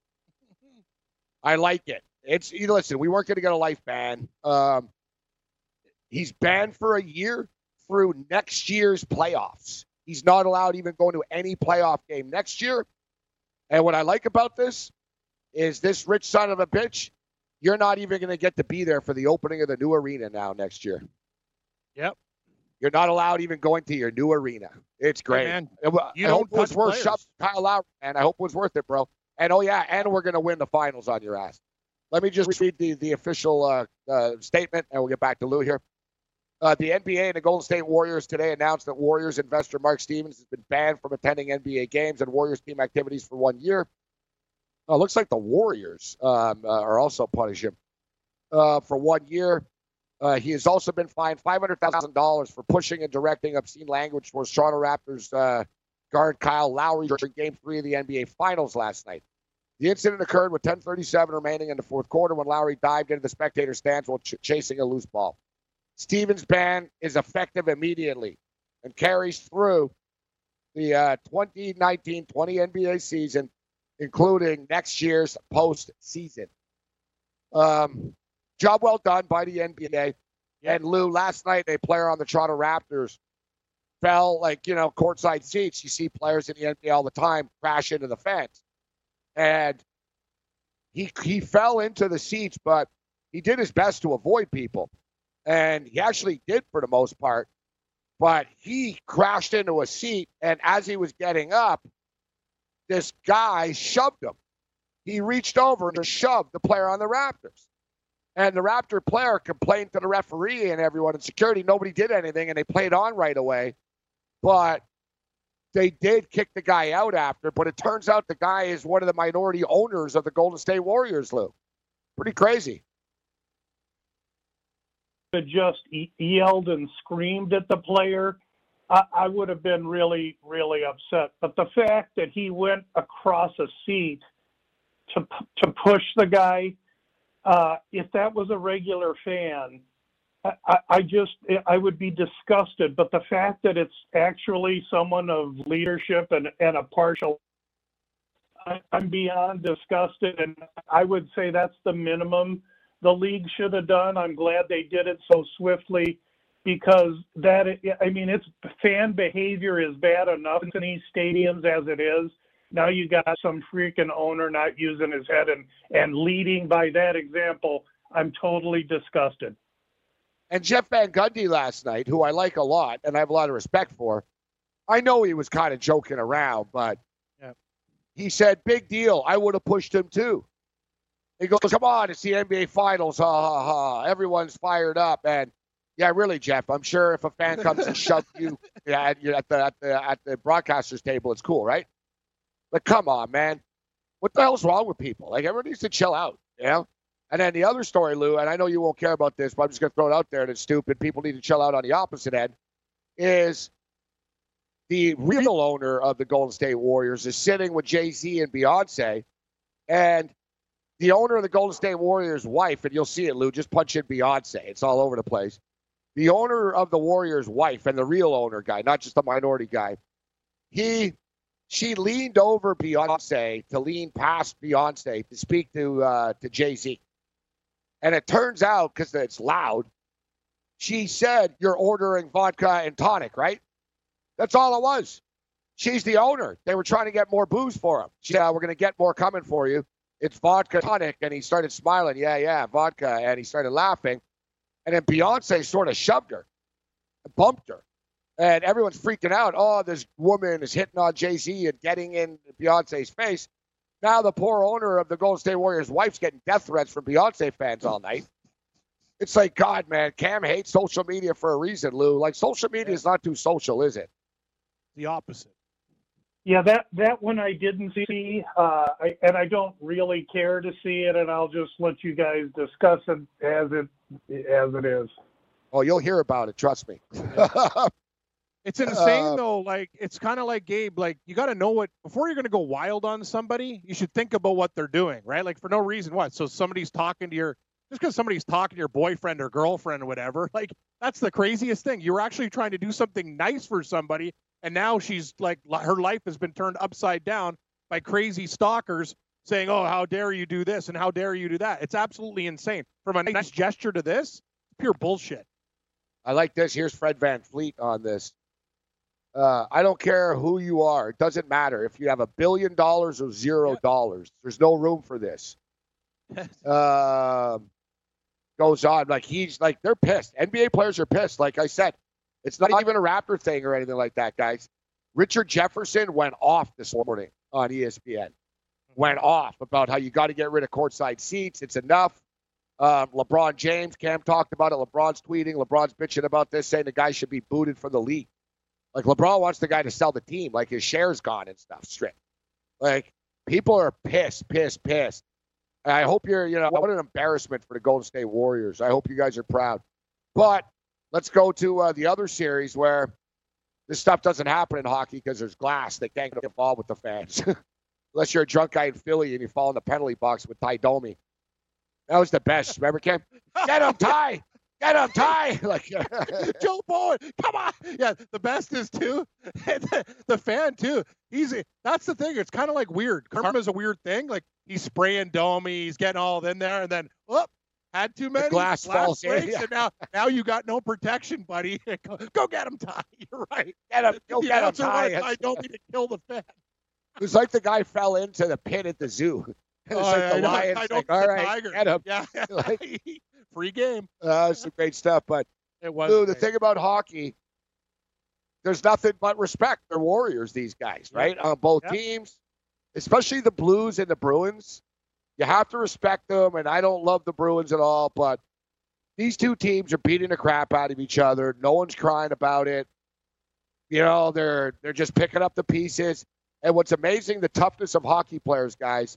I like it. It's you know, listen. We weren't going to get a life ban. Um, he's banned for a year. Through next year's playoffs. He's not allowed to even go into any playoff game next year. And what I like about this is this rich son of a bitch, you're not even going to get to be there for the opening of the new arena now next year. Yep. You're not allowed even going to your new arena. It's great. Hey man, you I don't hope it was worth shut Kyle Lowry, man. I hope it was worth it, bro. And, oh, yeah, and we're going to win the finals on your ass. Let me just read the, the official uh, uh, statement, and we'll get back to Lou here. Uh, the N B A and the Golden State Warriors today announced that Warriors investor Mark Stevens has been banned from attending N B A games and Warriors team activities for one year. Uh, looks like the Warriors um, uh, are also punishing him uh, for one year. Uh, he has also been fined five hundred thousand dollars for pushing and directing obscene language towards Toronto Raptors uh, guard Kyle Lowry during Game three of the N B A Finals last night. The incident occurred with ten thirty-seven remaining in the fourth quarter when Lowry dived into the spectator stands while ch- chasing a loose ball. Stevens' ban is effective immediately and carries through the uh, twenty nineteen twenty N B A season, including next year's postseason. Um, job well done by the N B A. Yeah. And, Lou, last night a player on the Toronto Raptors fell, like, you know, courtside seats. You see players in the N B A all the time crash into the fence. And he he fell into the seats, but he did his best to avoid people. And he actually did for the most part, but he crashed into a seat, and as he was getting up, this guy shoved him. He reached over and shoved the player on the Raptors. And the Raptor player complained to the referee and everyone in security. Nobody did anything, and they played on right away. But they did kick the guy out after, but it turns out the guy is one of the minority owners of the Golden State Warriors, Lou. Pretty crazy. Just yelled and screamed at the player, I, I would have been really, really upset. But the fact that he went across a seat to to push the guy, uh, if that was a regular fan, I, I just I would be disgusted. But the fact that it's actually someone of leadership and, and a partial, I, I'm beyond disgusted. And I would say that's the minimum the league should have done. I'm glad they did it so swiftly because that, I mean, it's fan behavior is bad enough in these stadiums as it is. Now you got some freaking owner not using his head and, and leading by that example. I'm totally disgusted. And Jeff Van Gundy last night, who I like a lot and I have a lot of respect for, I know he was kind of joking around, but yeah. He said, big deal. I would have pushed him too. He goes, come on, it's the N B A Finals. Ha, ha, ha. Everyone's fired up. And, yeah, really, Jeff, I'm sure if a fan comes and shoves you yeah, at, at, the, at, the, at the broadcaster's table, it's cool, right? But come on, man. What the hell's wrong with people? Like, everyone needs to chill out, you know? And then the other story, Lou, and I know you won't care about this, but I'm just going to throw it out there, and it's stupid. People need to chill out on the opposite end, is the real owner of the Golden State Warriors is sitting with Jay-Z and Beyonce, and the owner of the Golden State Warriors' wife, and you'll see it, Lou, just punch in Beyonce. It's all over the place. The owner of the Warriors' wife and the real owner guy, not just the minority guy, he, she leaned over Beyonce to lean past Beyonce to speak to uh, to Jay-Z. And it turns out, because it's loud, she said, you're ordering vodka and tonic, right? That's all it was. She's the owner. They were trying to get more booze for him. She said, we're going to get more coming for you. It's vodka tonic. And he started smiling. Yeah, yeah, vodka. And he started laughing. And then Beyonce sort of shoved her, bumped her. And everyone's freaking out. Oh, this woman is hitting on Jay-Z and getting in Beyonce's face. Now the poor owner of the Golden State Warriors' wife's getting death threats from Beyonce fans all night. It's like, God, man, Cam hates social media for a reason, Lou. Like, social media is not too social, is it? The opposite. Yeah, that, that one I didn't see, uh, I, and I don't really care to see it, and I'll just let you guys discuss it as it as it is. Oh, you'll hear about it, trust me. It's insane, Uh, though. Like, it's kind of like, Gabe, like, you got to know what, before you're going to go wild on somebody, you should think about what they're doing, right? Like, for no reason, what? So somebody's talking to your, just because somebody's talking to your boyfriend or girlfriend or whatever, like, that's the craziest thing. You were actually trying to do something nice for somebody, and now she's, like, her life has been turned upside down by crazy stalkers saying, oh, how dare you do this and how dare you do that. It's absolutely insane. From a nice gesture to this, pure bullshit. I like this. Here's Fred VanVleet on this. Uh, I don't care who you are. It doesn't matter. If you have a billion dollars or zero dollars, there's no room for this. Um, goes on. Like, he's like, they're pissed. N B A players are pissed. Like I said, it's not even a Raptor thing or anything like that, guys. Richard Jefferson went off this morning on E S P N. Went off about how you got to get rid of courtside seats. It's enough. Um, LeBron James, Cam talked about it. LeBron's tweeting. LeBron's bitching about this, saying the guy should be booted from the league. Like, LeBron wants the guy to sell the team, like his shares gone and stuff, straight. Like, people are pissed, pissed, pissed. And I hope you're, you know, what an embarrassment for the Golden State Warriors. I hope you guys are proud. But let's go to uh, the other series where this stuff doesn't happen in hockey because there's glass. They can't get involved with the fans. Unless you're a drunk guy in Philly and you fall in the penalty box with Ty Domi. That was the best. Remember, Cam? Get him, Ty! Get him, Ty! Like, Joe Bowen, come on! Yeah, the best is too the, the fan too. He's that's the thing. It's kind of like weird. Karma's a weird thing. Like, he's spraying Domi, he's getting all in there, and then whoop, had too many. The glass, glass falls breaks, in, yeah. and now now you got no protection, buddy. go, go get him, Ty. You're right. Get him, go the get him, Ty. Ty. I don't need to kill the fan. It was like the guy fell into the pit at the zoo. It's Oh, like yeah, the I know. Lions, I like, don't all the right, Tiger. get him. Yeah, Like, free game. uh, some great stuff. But It was. Lou, the great. thing about hockey, there's nothing but respect. They're warriors, these guys, right? On both Yep. teams, especially the Blues and the Bruins. You have to respect them, and I don't love the Bruins at all, but these two teams are beating the crap out of each other. No one's crying about it. You know, they're they're just picking up the pieces. And what's amazing, the toughness of hockey players, guys,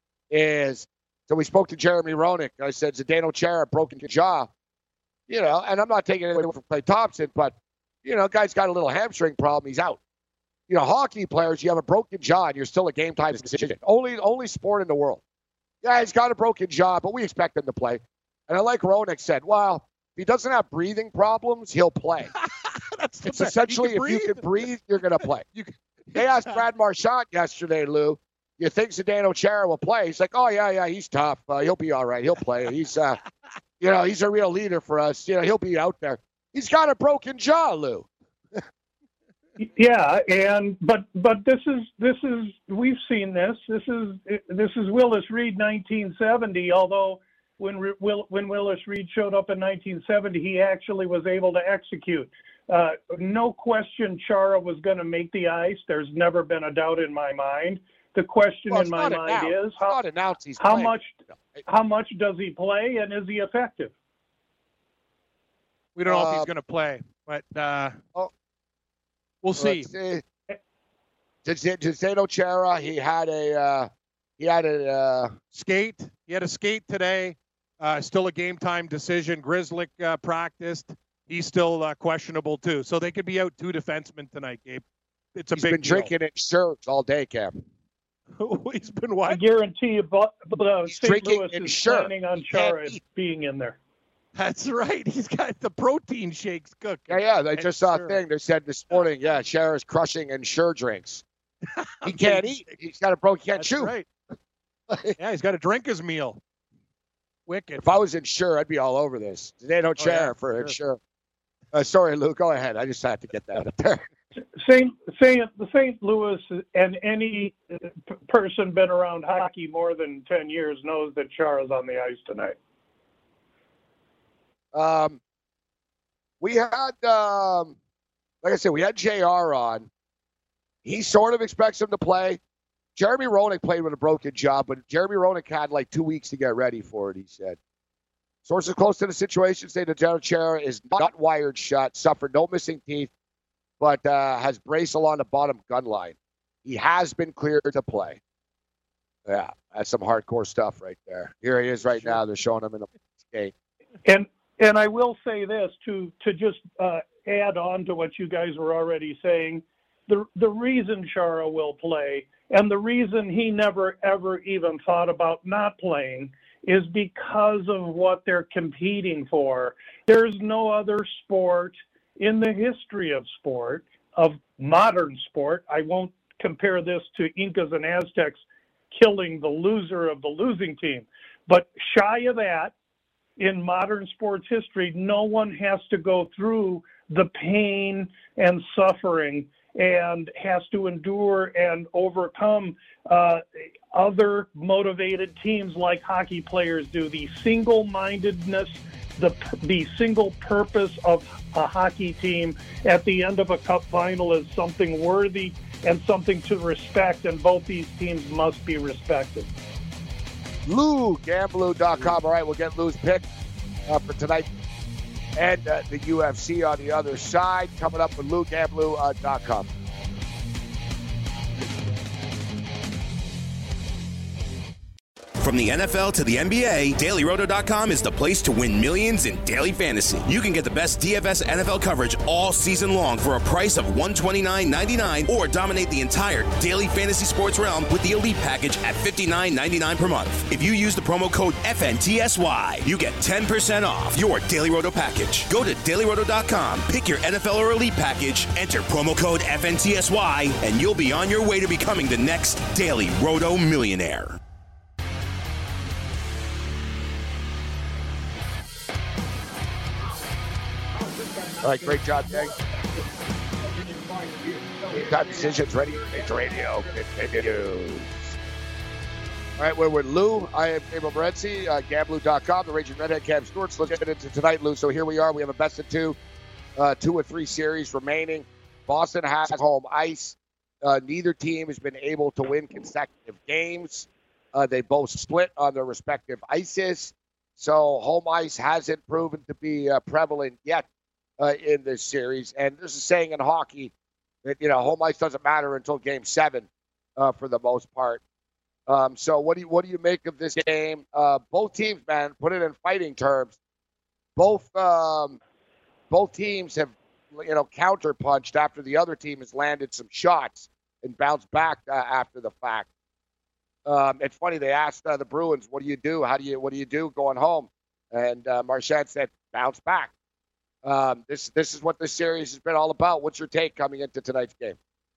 is, so we spoke to Jeremy Roenick. I said, Zdeno Chara, broken jaw. You know, and I'm not taking it away from Klay Thompson, but, you know, guy's got a little hamstring problem. He's out. You know, hockey players, you have a broken jaw, and you're still a game-time decision. Only, only sport in the world. Yeah, he's got a broken jaw, but we expect him to play. And I like Roenick said, well, if he doesn't have breathing problems, he'll play. That's the It's best. essentially, You if can you breathe. can breathe, you're going to play. You can- They asked Brad Marchand yesterday, Lou, you think Zdeno Chara will play? He's like, oh, yeah, yeah, he's tough. Uh, he'll be all right. He'll play. He's, uh, you know, he's a real leader for us. You know, he'll be out there. He's got a broken jaw, Lou. Yeah, and but but this is this is we've seen this. This is this is Willis Reed, nineteen seventy. Although when Re- Will, when Willis Reed showed up in nineteen seventy, he actually was able to execute. Uh, no question, Chara was going to make the ice. There's never been a doubt in my mind. the question well, in my mind announced. is how, announced he's how playing. much how much does he play, and is he effective? We don't know Uh, if he's going to play, but uh, oh, we'll see. Zdeno Chara, he had a uh, he had a uh, skate. He had a skate today. Uh, still a game time decision. Grzelcyk uh, practiced. He's still uh, questionable too. So they could be out two defensemen tonight, Gabe. It's a he's big been deal. drinking in shirts all day, Cam. He's been what? I guarantee you, but, but uh, He's Saint drinking Louis in is shirt. planning on He can't Chara eat. being in there. That's right. He's got the protein shakes cooking. Yeah, yeah. They just saw sure. a thing. They said this morning, yeah, Chara's crushing Ensure drinks. He can't eat. He's got a bro. He can't That's chew. right. Yeah, he's got to drink his meal. Wicked. If I was Ensure, I'd be all over this. Zdeno Chara yeah, for sure. Ensure. Uh, sorry, Lou. Go ahead. I just had to get that up there. Saint Saint the Saint Louis and any p- person been around hockey more than ten years knows that Chara's on the ice tonight. Um, we had, um, like I said, we had J R on. He sort of expects him to play. Jeremy Roenick played with a broken jaw, but Jeremy Roenick had like two weeks to get ready for it, he said. Sources close to the situation say that Zdeno Chara is not wired shut, suffered no missing teeth, but uh, has brace along the bottom gun line. He has been cleared to play. Yeah, that's some hardcore stuff right there. Here he is right now. They're showing him in the skate. And and I will say this to to just uh, add on to what you guys were already saying. The the reason Chara will play and the reason he never ever even thought about not playing is because of what they're competing for. There's no other sport in the history of sport, of modern sport. I won't compare this to Incas and Aztecs killing the loser of the losing team. But shy of that, in modern sports history, no one has to go through the pain and suffering and has to endure and overcome uh, other motivated teams like hockey players do. The single-mindedness, the the single purpose of a hockey team at the end of a cup final is something worthy and something to respect, and both these teams must be respected. Lou Gamblu dot com. All right, we'll get Lou's pick uh, for tonight and uh, the U F C on the other side. Coming up with Lou Gamblu dot com. From the N F L to the N B A, Daily Roto dot com is the place to win millions in daily fantasy. You can get the best D F S N F L coverage all season long for a price of one hundred twenty-nine ninety-nine, or dominate the entire daily fantasy sports realm with the Elite package at fifty-nine ninety-nine per month. If you use the promo code F N T S Y, you get ten percent off your Daily Roto package. Go to Daily Roto dot com, pick your N F L or Elite package, enter promo code F N T S Y, and you'll be on your way to becoming the next Daily Roto millionaire. All right, great job, gang. Got decisions ready. It's radio. Continues. All right, we're with Lou. I am Gabriel Morency, uh, Gamblu dot com, the Raging Redhead, Cam Stewart's. Let's get into tonight, Lou. So here we are. We have a best of two, uh, two or three series remaining. Boston has home ice. Uh, neither team has been able to win consecutive games. Uh, they both split on their respective ices. So home ice hasn't proven to be uh, prevalent yet uh, in this series. And there's a saying in hockey that, you know, home ice doesn't matter until game seven uh, for the most part. Um, so what do you what do you make of this game? Uh, both teams, man, put it in fighting terms. Both um, both teams have, you know, counterpunched after the other team has landed some shots and bounced back uh, after the fact. Um, it's funny, they asked uh, the Bruins, what do you do? How do you what do you do going home? And uh, Marchand said, bounce back. Um, this this is what this series has been all about. What's your take coming into tonight's game?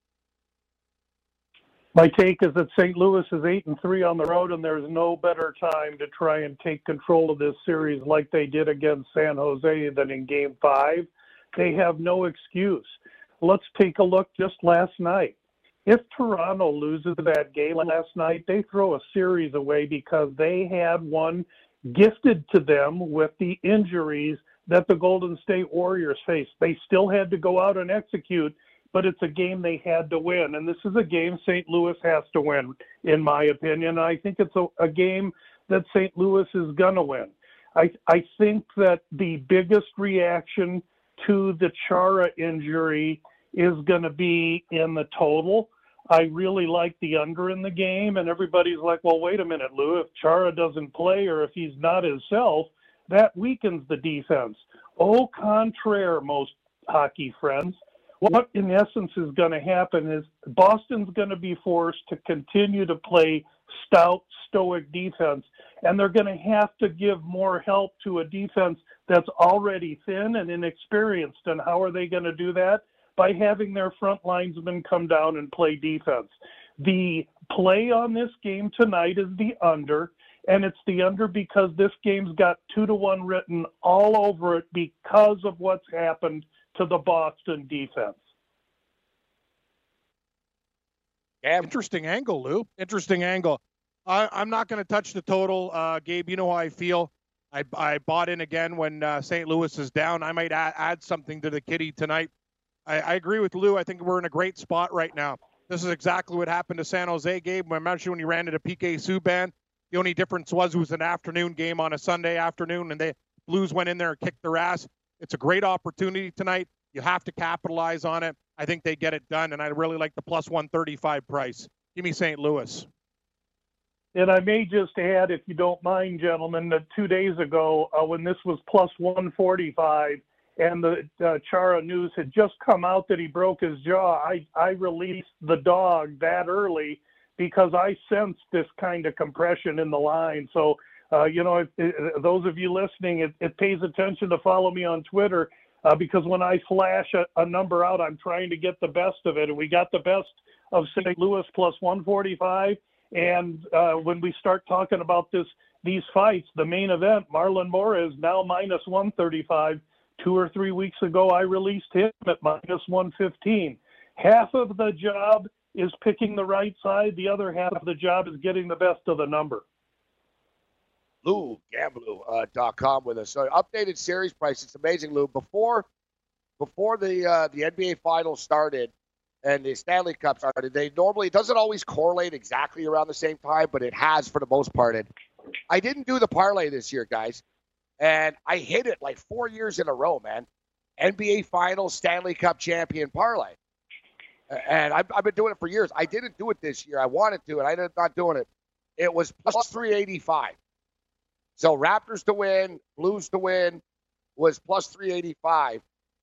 My take is that Saint Louis is eight and three on the road, and there's no better time to try and take control of this series like they did against San Jose than in Game Five. They have no excuse. Let's take a look just last night. If Toronto loses that game last night, they throw a series away because they had one gifted to them with the injuries that the Golden State Warriors faced. They still had to go out and execute but it's a game they had to win. And this is a game Saint Louis has to win, in my opinion. And I think it's a, a game that Saint Louis is going to win. I, I think that the biggest reaction to the Chara injury is going to be in the total. I really like the under in the game, and everybody's like, well, wait a minute, Lou, if Chara doesn't play or if he's not himself, that weakens the defense. Au contraire, most hockey friends. What in essence is going to happen is Boston's going to be forced to continue to play stout, stoic defense, and they're going to have to give more help to a defense that's already thin and inexperienced. And how are they going to do that? By having their front linesmen come down and play defense. The play on this game tonight is the under, and it's the under because this game's got two to one written all over it because of what's happened to the Boston defense. Interesting angle, Lou. Interesting angle. I, I'm not going to touch the total. Uh, Gabe, you know how I feel. I, I bought in again when uh, Saint Louis is down. I might add, add something to the kitty tonight. I, I agree with Lou. I think we're in a great spot right now. This is exactly what happened to San Jose, Gabe. Remember when he ran into P K Subban? The only difference was it was an afternoon game on a Sunday afternoon, and the Blues went in there and kicked their ass. It's a great opportunity tonight. You have to capitalize on it. I think they get it done, and I really like the plus one thirty-five price. Give me Saint Louis. And I may just add, if you don't mind, gentlemen, that two days ago uh, when this was plus one forty-five and the uh, Chara news had just come out that he broke his jaw, I, I released the dog that early because I sensed this kind of compression in the line. So, uh, you know, if, if, those of you listening, it, it pays attention to follow me on Twitter. Uh, because when I flash a, a number out, I'm trying to get the best of it. And we got the best of Saint Louis plus one forty-five. And uh, when we start talking about this, these fights, the main event, Marlon Moore is now minus one thirty-five. Two or three weeks ago, I released him at minus one fifteen. Half of the job is picking the right side. The other half of the job is getting the best of the number. Lou Gamblu dot com with us. So updated series price. It's amazing, Lou. Before before the uh, the N B A Finals started and the Stanley Cup started, they normally, it doesn't always correlate exactly around the same time, but it has for the most part. And I didn't do the parlay this year, guys, and I hit it like four years in a row, man. N B A Finals, Stanley Cup champion parlay. And I've, I've been doing it for years. I didn't do it this year. I wanted to, and I ended up not doing it. It was plus three eighty-five. So Raptors to win, Blues to win was plus three eighty-five.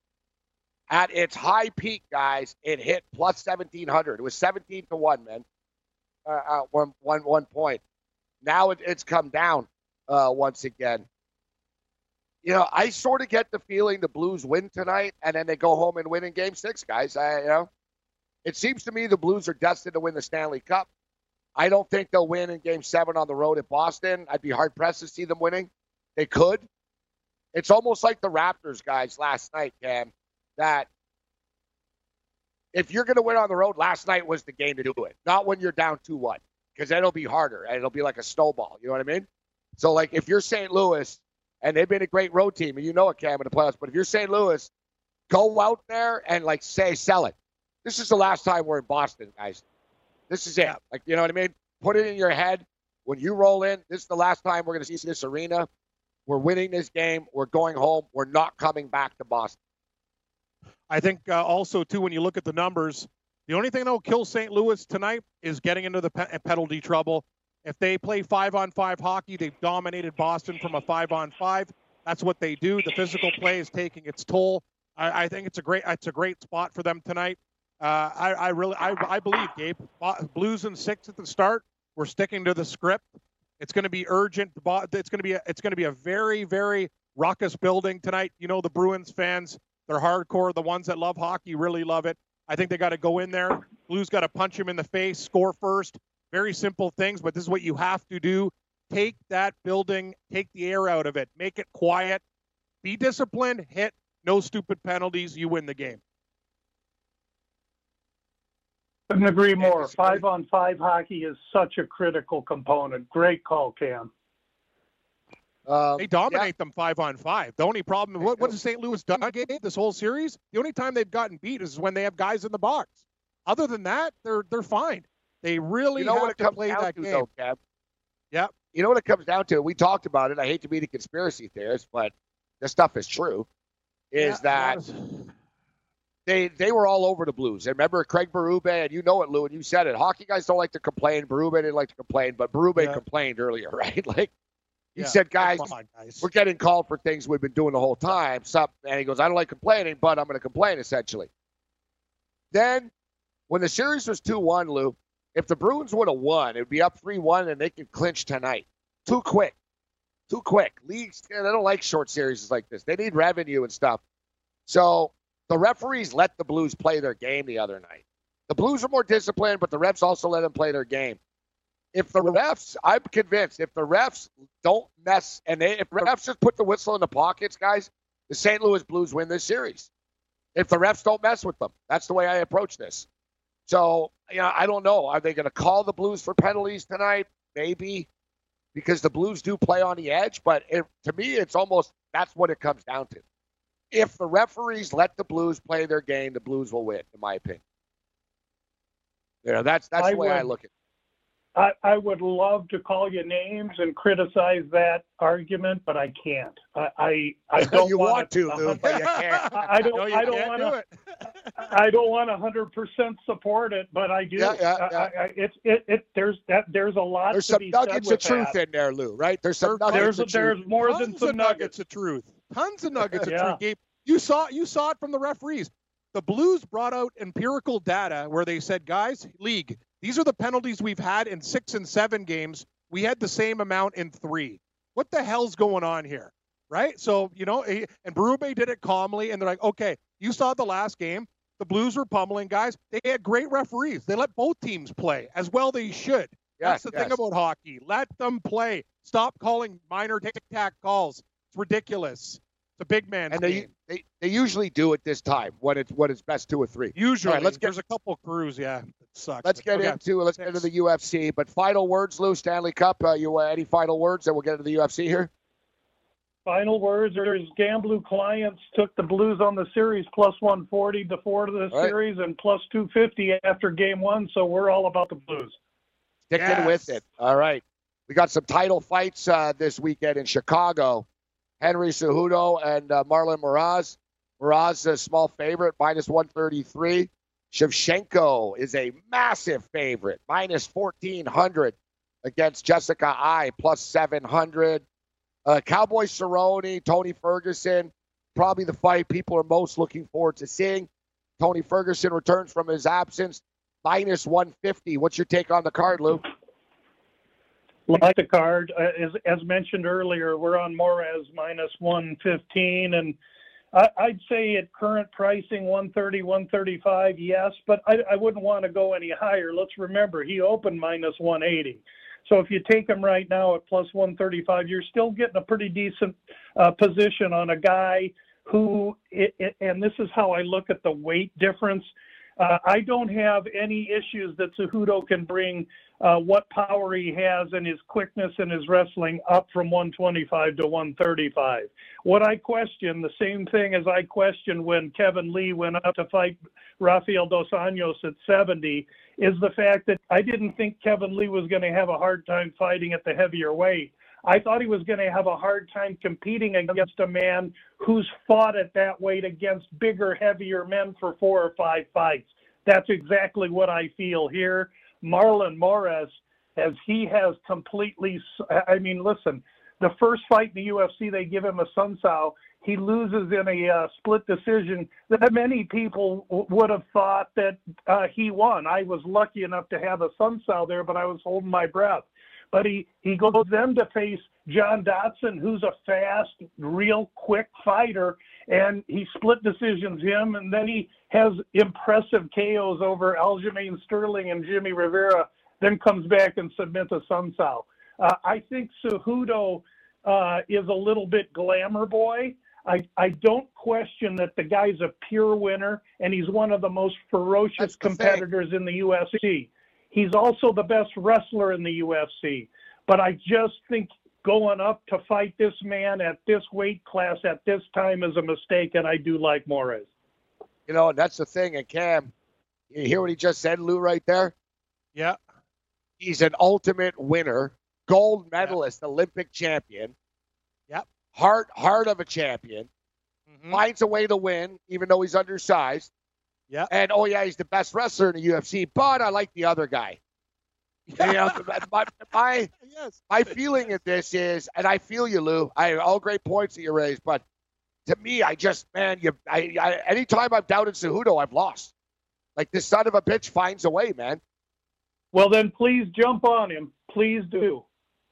At its high peak, guys, it hit plus seventeen hundred. It was seventeen to one, man, uh, at one, one, one point. Now it, it's come down uh, once again. You know, I sort of get the feeling the Blues win tonight, and then they go home and win in Game Six, guys. I, you know, it seems to me the Blues are destined to win the Stanley Cup. I don't think they'll win in Game seven on the road at Boston. I'd be hard-pressed to see them winning. They could. It's almost like the Raptors, guys, last night, Cam, that if you're going to win on the road, last night was the game to do it. Not when you're down two one, because then it'll be harder, and it'll be like a snowball. You know what I mean? So, like, if you're Saint Louis, and they've been a great road team, and you know it, Cam, in the playoffs, but if you're Saint Louis, go out there and, like, say, sell it. This is the last time we're in Boston, guys. This is it. Like, you know what I mean? Put it in your head. When you roll in, this is the last time we're going to see this arena. We're winning this game. We're going home. We're not coming back to Boston. I think uh, also, too, when you look at the numbers, the only thing that will kill Saint Louis tonight is getting into the pe- penalty trouble. If they play five-on-five hockey, they've dominated Boston from a five-on-five. That's what they do. The physical play is taking its toll. I, I think it's a great it's a great spot for them tonight. Uh, I, I really, I, I believe, Gabe, Blues in six at the start. We're sticking to the script. It's going to be urgent. It's going to be, a, it's going to be a very, very raucous building tonight. You know, the Bruins fans, they're hardcore. The ones that love hockey really love it. I think they got to go in there. Blues got to punch him in the face, score first. Very simple things, but this is what you have to do. Take that building, take the air out of it, make it quiet, be disciplined, hit, no stupid penalties. You win the game. Couldn't agree more. Five-on-five hockey is such a critical component. Great call, Cam. Um, they dominate yeah. them five on five. The only problem, what, what has Saint Louis done this whole series? The only time they've gotten beat is when they have guys in the box. Other than that, they're they're fine. They really you know have what it to comes play down that to, game. Though, Kev? Yeah. You know what it comes down to? We talked about it. I hate to be the conspiracy theorist, but this stuff is true. Is yeah, that they they were all over the Blues. And remember Craig Berube, and you know it, Lou, and you said it. Hockey guys don't like to complain. Berube didn't like to complain, but Berube yeah. complained earlier, right? Like he yeah. said, guys, on, guys, we're getting called for things we've been doing the whole time. Stop. And he goes, I don't like complaining, but I'm going to complain, essentially. Then when the series was two one, Lou, if the Bruins would have won, it would be up three one, and they could clinch tonight. Too quick. Too quick. Leagues, they don't like short series like this. They need revenue and stuff. So the referees let the Blues play their game the other night. The Blues are more disciplined, but the refs also let them play their game. If the refs, I'm convinced, if the refs don't mess, and they, if the refs just put the whistle in the pockets, guys, the Saint Louis Blues win this series. If the refs don't mess with them. That's the way I approach this. So, you know, I don't know. Are they going to call the Blues for penalties tonight? Maybe, because the Blues do play on the edge. But it, to me, it's almost, that's what it comes down to. If the referees let the Blues play their game, the Blues will win, in my opinion. You know, that's that's I the way would, I look at it. I, I would love to call you names and criticize that argument, but I can't. I I, I don't you want, want to, Lou, but you can't. I don't. No, you I don't can't want do to. I don't want a hundred percent support it, but I do. Yeah, yeah, yeah. I, I, it's it, it. There's that. There's a lot. There's to some be nuggets said of truth that. in there, Lou. Right? There's some There's nuggets. there's, of there's truth. more Tons than some of nuggets. nuggets of truth. Tons of nuggets Yeah. of truth. Gabe, you saw you saw it from the referees. The Blues brought out empirical data where they said, guys, league, these are the penalties we've had in six and seven games. We had the same amount in three. What the hell's going on here? Right? So, you know, and Berube did it calmly, and they're like, okay, you saw the last game. The Blues were pummeling guys. They had great referees. They let both teams play as well they should. Yes, That's the yes. thing about hockey. Let them play. Stop calling minor tic-tac calls. It's ridiculous. It's a big man And they, game. they they usually do it this time when it's when it's best two or three. Usually. All right, let's get, There's a couple crews, yeah. It sucks. let's get Okay. into let's get into the U F C. But final words, Lou, Stanley Cup. Uh, you uh, any final words, and we'll get into the U F C here. Final words are his Gamblu clients took the Blues on the series plus one forty before the All right. series and plus two fifty after game one, so we're all about the Blues. Sticking Yes. with it. All right. We got some title fights uh, this weekend in Chicago. Henry Cejudo and uh, Marlon Moraes. Moraes a small favorite, minus one thirty-three. Shevchenko is a massive favorite, minus fourteen hundred against Jessica Ai, plus seven hundred. Uh, Cowboy Cerrone, Tony Ferguson, probably the fight people are most looking forward to seeing. Tony Ferguson returns from his absence, minus one fifty. What's your take on the card, Lou? Like the card, uh, as, as mentioned earlier, we're on Moraes minus one fifteen, and I, I'd say at current pricing, one thirty, one thirty-five, yes, but I, I wouldn't want to go any higher. Let's remember, he opened minus one eighty. So if you take him right now at plus one thirty-five, you're still getting a pretty decent uh, position on a guy who, it, it, and this is how I look at the weight difference. Uh, I don't have any issues that Cejudo can bring uh, what power he has and his quickness and his wrestling up from one twenty-five to one thirty-five. What I question, the same thing as I questioned when Kevin Lee went up to fight Rafael Dos Anjos at seventy, is the fact that I didn't think Kevin Lee was going to have a hard time fighting at the heavier weight. I thought he was going to have a hard time competing against a man who's fought at that weight against bigger, heavier men for four or five fights. That's exactly what I feel here. Marlon Moraes, as he has completely, I mean, listen, the first fight in the U F C, they give him a Sun Tzu. He loses in a uh, split decision that many people w- would have thought that uh, he won. I was lucky enough to have a Sun Tzu there, but I was holding my breath. But he, he goes then to face John Dodson, who's a fast, real quick fighter, and he split decisions him, and then he has impressive K Os over Aljamain Sterling and Jimmy Rivera, then comes back and submits a Sun Tzu. Uh, I think Cejudo uh, is a little bit glamour boy. I, I don't question that the guy's a pure winner, and he's one of the most ferocious competitors in the U F C. He's also the best wrestler in the U F C. But I just think going up to fight this man at this weight class at this time is a mistake, and I do like Moraes. You know, and that's the thing. And Cam, you hear what he just said, Lou, right there? Yeah. He's an ultimate winner, gold medalist, yep. Olympic champion. Yep. Heart, heart of a champion. Mm-hmm. Finds a way to win, even though he's undersized. Yeah. And, oh, yeah, he's the best wrestler in the U F C, but I like the other guy. You know, my, my, yes. my feeling of this is, and I feel you, Lou, I all great points that you raised, but to me, I just, man, you, I, I, anytime I've doubted Cejudo, I've lost. Like, this son of a bitch finds a way, man. Well, then please jump on him. Please do.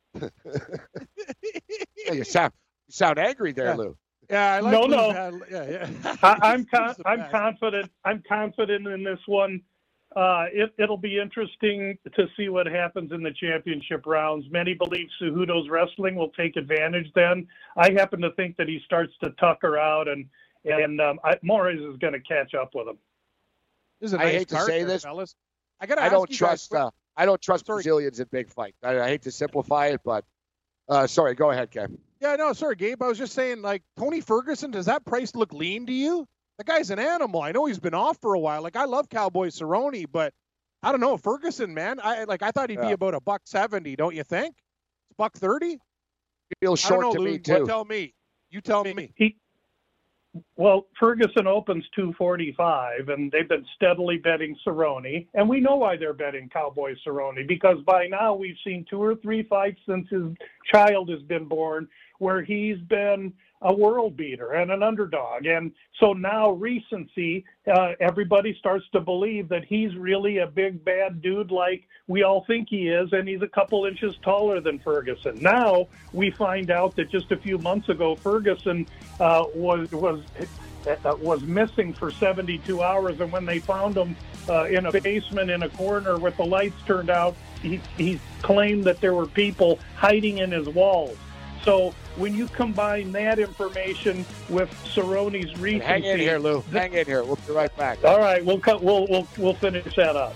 Yeah, you sound you sound angry there, yeah. Lou. Yeah, I like no, Lou's no. Had, yeah, yeah. I, I'm con- I'm confident. I'm confident in this one. Uh, it, it'll be interesting to see what happens in the championship rounds. Many believe Cejudo's wrestling will take advantage then. I happen to think that he starts to tucker out, and and um, I, Moraes is going to catch up with him. This is a I nice hate to card say there, this. fellas. I gotta. I ask don't you trust. Guys, uh, I don't trust sorry. Brazilians in big fights. I, I hate to simplify it, but uh, sorry. Go ahead, Cam. Yeah, no, sorry, Gabe. I was just saying, like Tony Ferguson. Does that price look lean to you? The guy's an animal. I know he's been off for a while. Like I love Cowboy Cerrone, but I don't know Ferguson, man. I like. I thought he'd yeah. be about a buck seventy. Don't you think? It's buck thirty. Feels short know, to Lou, me too. What, tell me. You tell me. He, well, Ferguson opens two forty-five, and they've been steadily betting Cerrone, and we know why they're betting Cowboy Cerrone, because by now we've seen two or three fights since his child has been born where he's been a world beater and an underdog. And so now recency, uh, everybody starts to believe that he's really a big, bad dude like we all think he is, and he's a couple inches taller than Ferguson. Now we find out that just a few months ago, Ferguson uh, was was uh, was missing for seventy-two hours, and when they found him uh, in a basement in a corner with the lights turned out, he, he claimed that there were people hiding in his walls. So when you combine that information with Cerrone's recency, hang in here, Lou. Hang in here. We'll be right back. All right, we'll cut. We'll we'll we'll finish that up.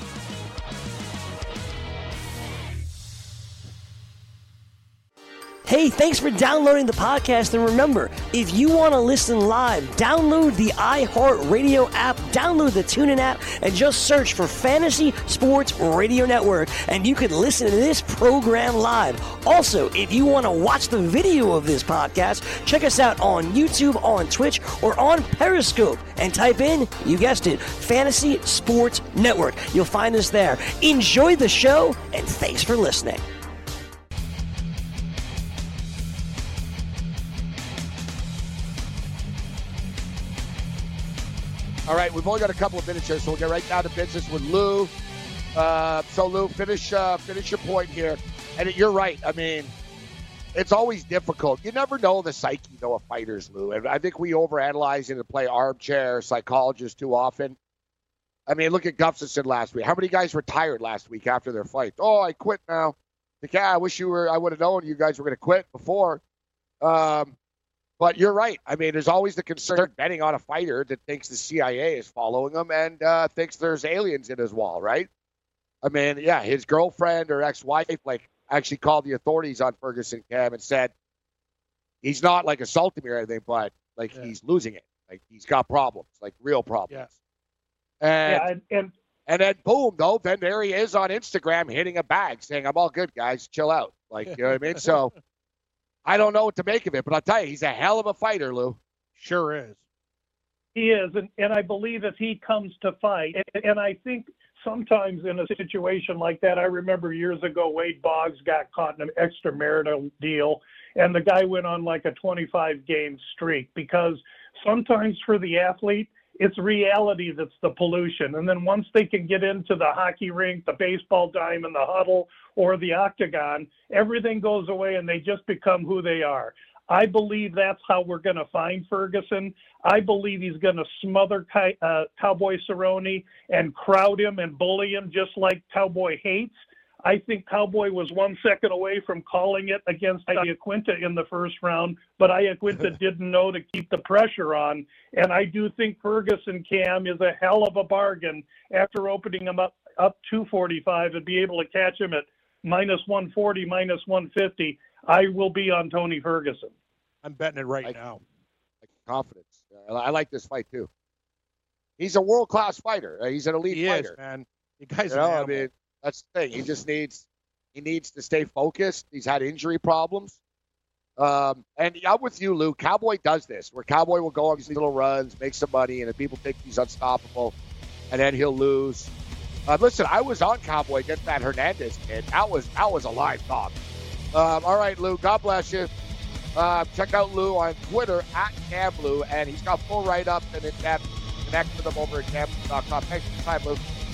Hey, thanks for downloading the podcast. And remember, if you want to listen live, download the iHeartRadio app, download the TuneIn app, and just search for Fantasy Sports Radio Network, and you can listen to this program live. Also, if you want to watch the video of this podcast, check us out on YouTube, on Twitch, or on Periscope, and type in, you guessed it, Fantasy Sports Network. You'll find us there. Enjoy the show, and thanks for listening. All right, we've only got a couple of minutes here, so we'll get right down to business with Lou. Uh, so, Lou, finish uh, finish your point here. And you're right. I mean, it's always difficult. You never know the psyche, though, of fighters, Lou. And I think we overanalyze it and play armchair psychologist too often. I mean, look at Gustafsson last week. How many guys retired last week after their fight? Oh, I quit now. Like, yeah, I wish you were. I would have known you guys were going to quit before. Um, But you're right. I mean, there's always the concern betting on a fighter that thinks the C I A is following him and uh, thinks there's aliens in his wall, right? I mean, yeah, his girlfriend or ex-wife, like, actually called the authorities on Ferguson, Cam, and said he's not, like, assaulting me or anything, but, like, yeah. he's losing it. Like, he's got problems, like, real problems. Yeah. And, yeah, and, and and then, boom, though, then there he is on Instagram hitting a bag saying, I'm all good, guys. Chill out. Like, you know what I mean? So I don't know what to make of it, but I'll tell you, he's a hell of a fighter, Lou. Sure is. He is, and, and I believe if he comes to fight, and, and I think sometimes in a situation like that, I remember years ago, Wade Boggs got caught in an extramarital deal, and the guy went on like a twenty-five game streak, because sometimes for the athlete, it's reality that's the pollution. And then once they can get into the hockey rink, the baseball diamond, the huddle, or the octagon, everything goes away and they just become who they are. I believe that's how we're going to find Ferguson. I believe he's going to smother uh, Cowboy Cerrone and crowd him and bully him just like Cowboy hates. I think Cowboy was one second away from calling it against Iaquinta in the first round, but Iaquinta didn't know to keep the pressure on. And I do think Ferguson, Cam, is a hell of a bargain after opening him up, up two forty-five and be able to catch him at minus one forty, minus one fifty. I will be on Tony Ferguson. I'm betting it right like, now. Like confidence. Uh, I like this fight too. He's a world class fighter. Uh, he's an elite he fighter. Is, man. You guys, you know, I mean, that's the thing. He just needs he needs to stay focused. He's had injury problems. Um, and I'm with you, Lou. Cowboy does this, where Cowboy will go on these little runs, make some money, and then people think he's unstoppable, and then he'll lose. Uh, listen, I was on Cowboy against that Hernandez kid. That was that was a live dog. Um, all right, Lou. God bless you. Uh, check out Lou on Twitter at GambLou, and he's got full write-ups and in-depth. Connect with him over at gamblu dot com. Thanks for your time, Lou.